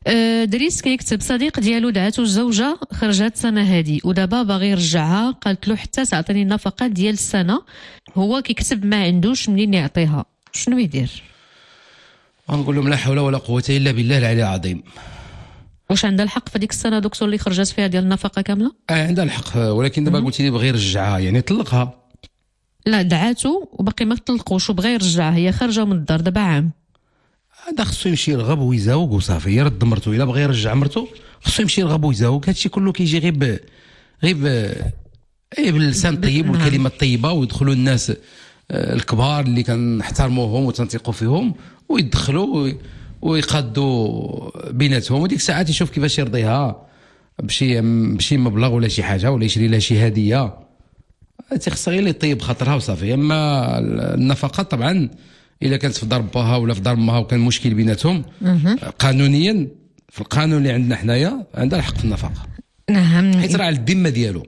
دريس كيكتب صديق ديالو دعاتو الزوجة خرجت السنة هادي ودابا باغي يرجعها، قالت له حتى تعطيني النفقة ديال السنة، هو كيكتب ما عندوش منين يعطيها، شنو يدير؟ غنقول لهم لا حول ولا قوة إلا بالله العلي العظيم. واش عندها الحق في ديك السنة دكتور اللي خرجت فيها ديال النفقة كاملة؟ عندها الحق، ولكن دابا قلتي لي بغي يرجعها يعني طلقها. لا دعاتو وباقي ما طلقوش وبغى يرجعها، هي خارجة من الدار دابا عام. هذا خصو يمشي يرغب ويزاوق وصافي، يرد مرتو الا بغى يرجع مرتو خصو يمشي يرغب ويزاوق. هادشي كله كيجي غير باللسان الطيب والكلمات الطيبه، ويدخلوا الناس الكبار اللي كنحترموهم وتنثقوا فيهم ويدخلوا ويقادوا بيناتهم، وديك الساعات يشوف كيفاش يرضيها بشي مبلغ ولا شي حاجه، ولا يشري لها شي هديه. تيخصها غير اللي طيب خاطرها وصافي. اما النفقه طبعا الا كانت في دار باها ولا في دار امها وكان مشكل بيناتهم قانونيا في القانون اللي عندنا حنايا عندها الحق في النفقه. نعم، حيت راه على الذمه ديالو.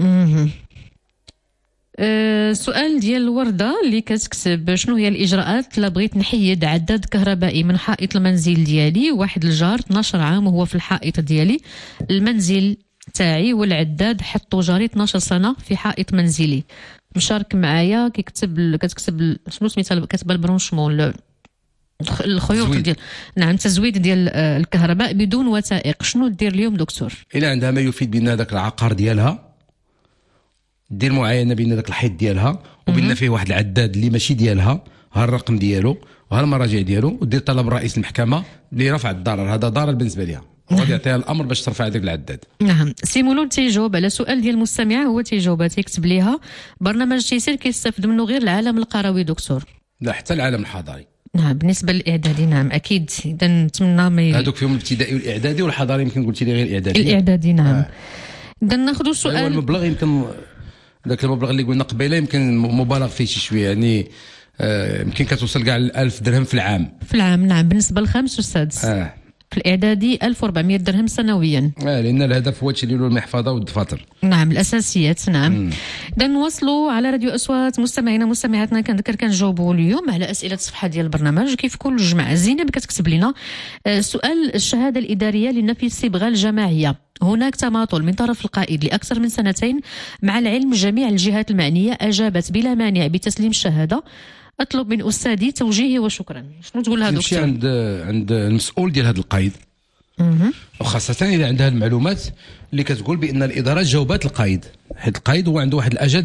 سؤال ديال الوردة اللي كتكتب شنو هي الإجراءات لا بغيت نحيد عداد كهربائي من حائط المنزل ديالي، واحد الجار 12 عام وهو في الحائط ديالي، المنزل تاعي والعداد حطوا جاري 12 سنة في حائط منزلي، مشارك معايا كتكتب شنو سميتها، كاتبه البرونشمون الخيوط ديال نعم تزويد ديال الكهرباء بدون وثائق، شنو دير اليوم دكتور؟ إلا عندها ما يفيد بان هذاك العقار ديالها دير معاينه بين داك الحيط ديالها وبين فيه واحد العداد اللي ماشي ديالها، ها الرقم ديالو وها المراجع ديالو، ودير طلب رئيس المحكمه لرفع الضرر، هذا ضرر بالنسبه ليها، وغادي يعطيها الامر باش ترفع هذاك العداد. نعم، سي مولود تيجاوب على سؤال ديال المستمع، هو تيجاوب تيكتب ليها برنامج تيسير كيستافد منه غير العالم القروي دكتور؟ لا حتى العالم الحضاري. نعم بالنسبه للاعدادي نعم اكيد، اذا نتمنى ما هذوك فيهم الابتدائي والاعدادي والحضاري، يمكن قلتي لي غير الاعدادي. الاعدادي نعم. اذا ناخذوا سؤال. المبلغ يمكن ذاك المبلغ اللي قلنا قبيله يمكن مبالغ فيه شي شويه، يعني يمكن كتوصل كاع ل 1000 درهم في العام. في العام نعم، بالنسبه للخامس والسادس. في الاعدادي 1400 درهم سنويا. لان الهدف هو تشري له المحفظه والدفاتر. نعم الاساسيات نعم. اذا نواصلوا على راديو اصوات مستمعينا مستمعاتنا، كنذكر كنجاوبوا اليوم على اسئله الصفحه ديال البرنامج كيف كل جمعه. زينب كتكتب لنا سؤال الشهاده الاداريه لنفي الصبغه الجماعيه، هناك تماطل من طرف القائد لأكثر من 2 سنين، مع العلم جميع الجهات المعنية أجابت بلا مانع بتسليم الشهادة، أطلب من أستاذي توجيهي وشكرا. شنو تقول هذا دكتور؟ عند المسؤول ديال هذا القائد، وخاصة إذا عندها المعلومات اللي كتقول بأن الإدارات جاوبات القائد، حيت القائد هو عنده واحد الأجل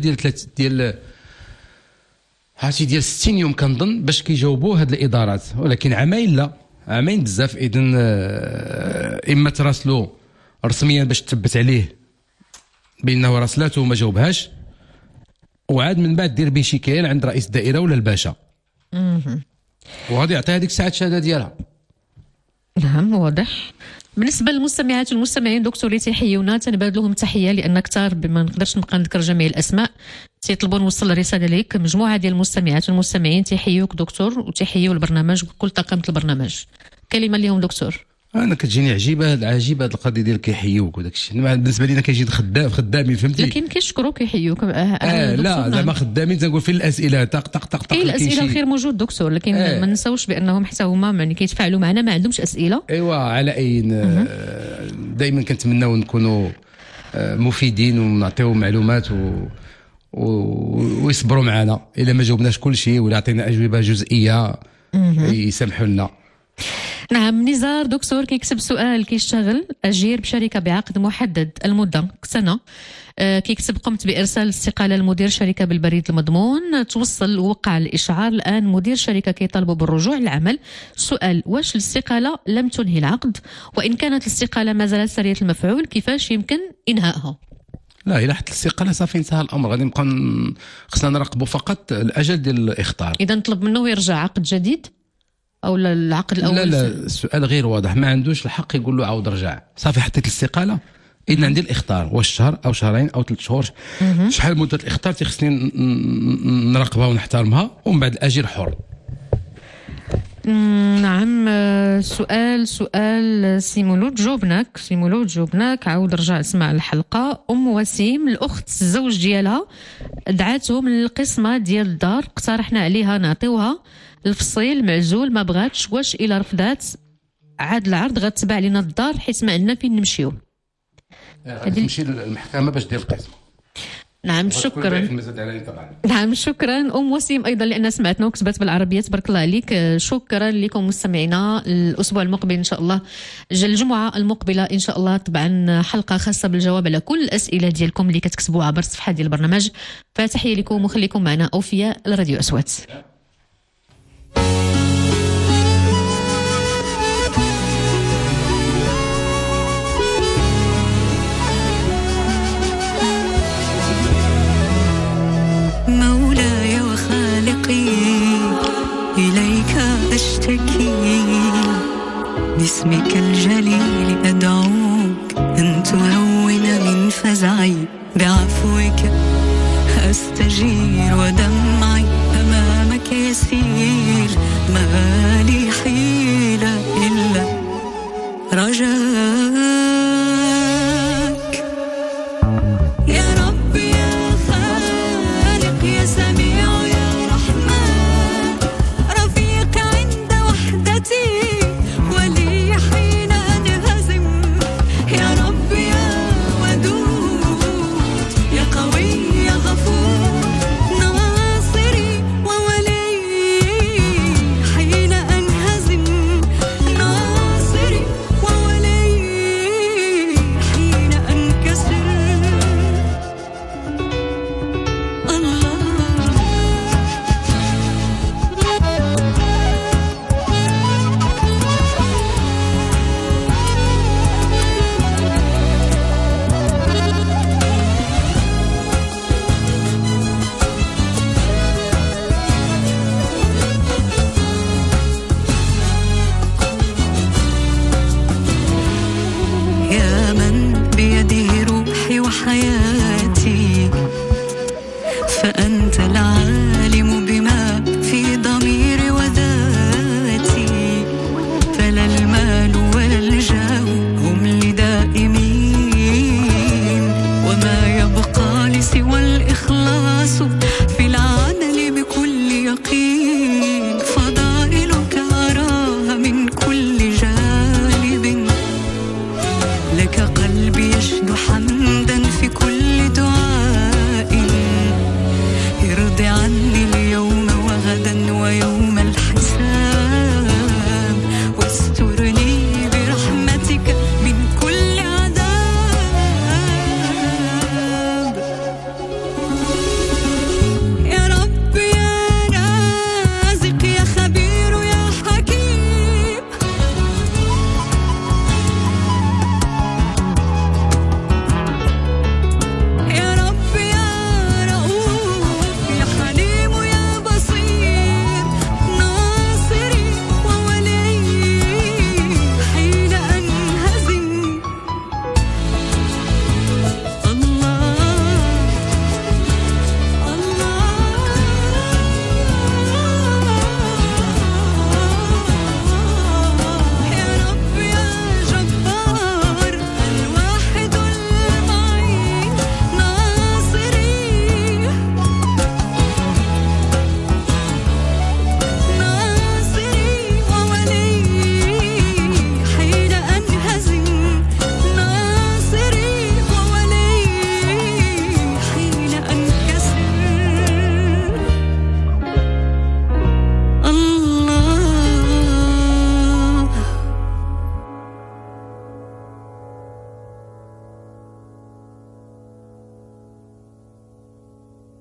ديال 60 يوم كنظن باش كيجاوبوا هاد الإدارات، ولكن عامين لا، عامين بزاف. إذن إما تراسلو رسميا باش تثبت عليه بانه راسلاته وما جاوبهاش، وعاد من بعد دير به شكايه عند رئيس الدائره ولا الباشا، وغادي يعطيها هذيك الساعه الشهاده ديالها. نعم واضح. بالنسبه للمستمعات والمستمعين دكتور اللي تيحيونا تنبادل لهم التحيه، لان كثار بما نقدرش نبقى نذكر جميع الاسماء تيطلبوا نوصل رساله ليك. مجموعه ديال المستمعات والمستمعين تيحيوك دكتور وتيحيوا البرنامج وكل طاقم البرنامج، كلمه ليهم دكتور. انا كتجيني عجيبه هذه القضيه ديال كيحيوك وداك الشيء، بالنسبه لينا كيجي خدامين فهمتي، لكن كيشكروك كيحيوك. لا زعما خدامين تنقول فين الاسئله طق طق طق. كاين الاسئله الخير موجود دكتور، لكن ما نساوش بانهم حتى هما يعني كيتفاعلوا معنا ما عندهمش اسئله. ايوا على اين دائما كنتمناو نكونوا مفيدين ونعطيو معلومات ويصبروا معنا، الا ما جاوبناش كل شيء ولا عطينا اجوبه جزئيه يسامحوا لنا. نعم نزار دكتور كيكتب سؤال، كيشتغل أجير بشركة بعقد محدد المدة سنة، كيكتب قمت بإرسال الاستقالة لمدير شركة بالبريد المضمون، توصل وقع الإشعار، الآن مدير شركة كيطالبوا بالرجوع للعمل. سؤال، واش الاستقالة لم تنهي العقد؟ وإن كانت الاستقالة ما زالت سرية المفعول كيفاش يمكن إنهائها؟ لا إلا حتى الاستقالة صافي انتهى الأمر، غادي نبقى خصنا نراقبوا فقط الأجل ديال الإخطار. إذا نطلب منه يرجع عقد جديد او العقد الاول؟ لا السؤال غير واضح، ما عندوش الحق يقول له عاود رجع، صافي حطيت الاستقاله، اذن عندي الاخطار، واش شهر او شهرين او 3 شهور، شحال مده الاخطار تيخصني نراقبها ونحترمها، ومن بعد الاجر حر. نعم سؤال سيمولود جاوبناك، عاود رجع اسمع الحلقه. ام وسيم الاخت الزوج ديالها دعاتهم للقسمه ديال الدار، اقترحنا عليها نعطيوها الفصيل معزول ما بغاتش، واش الا رفضات عاد العرض غتباع لينا الدار حيت ما عندنا فين نمشيو. غادي تمشي للمحكمه باش دير القسم. نعم شكرا. نعم شكرا ام وسيم ايضا لان سمعتنا وكتبت بالعربيه تبارك الله عليك. شكرا لكم مستمعينا. الاسبوع المقبل ان شاء الله الجمعه المقبله ان شاء الله طبعا حلقه خاصه بالجواب على كل الاسئله ديالكم اللي كتكتبوها عبر الصفحه ديال البرنامج. فتحيه لكم وخليكم معنا اوفياء لراديو اصوات. مولاي وخالقي إليك أشتكي باسمك الجليل أدعوك أن تهون من فزعي بعفوك أستجير ودمعي أمامك يسيل ما لي حيلة إلا رجاء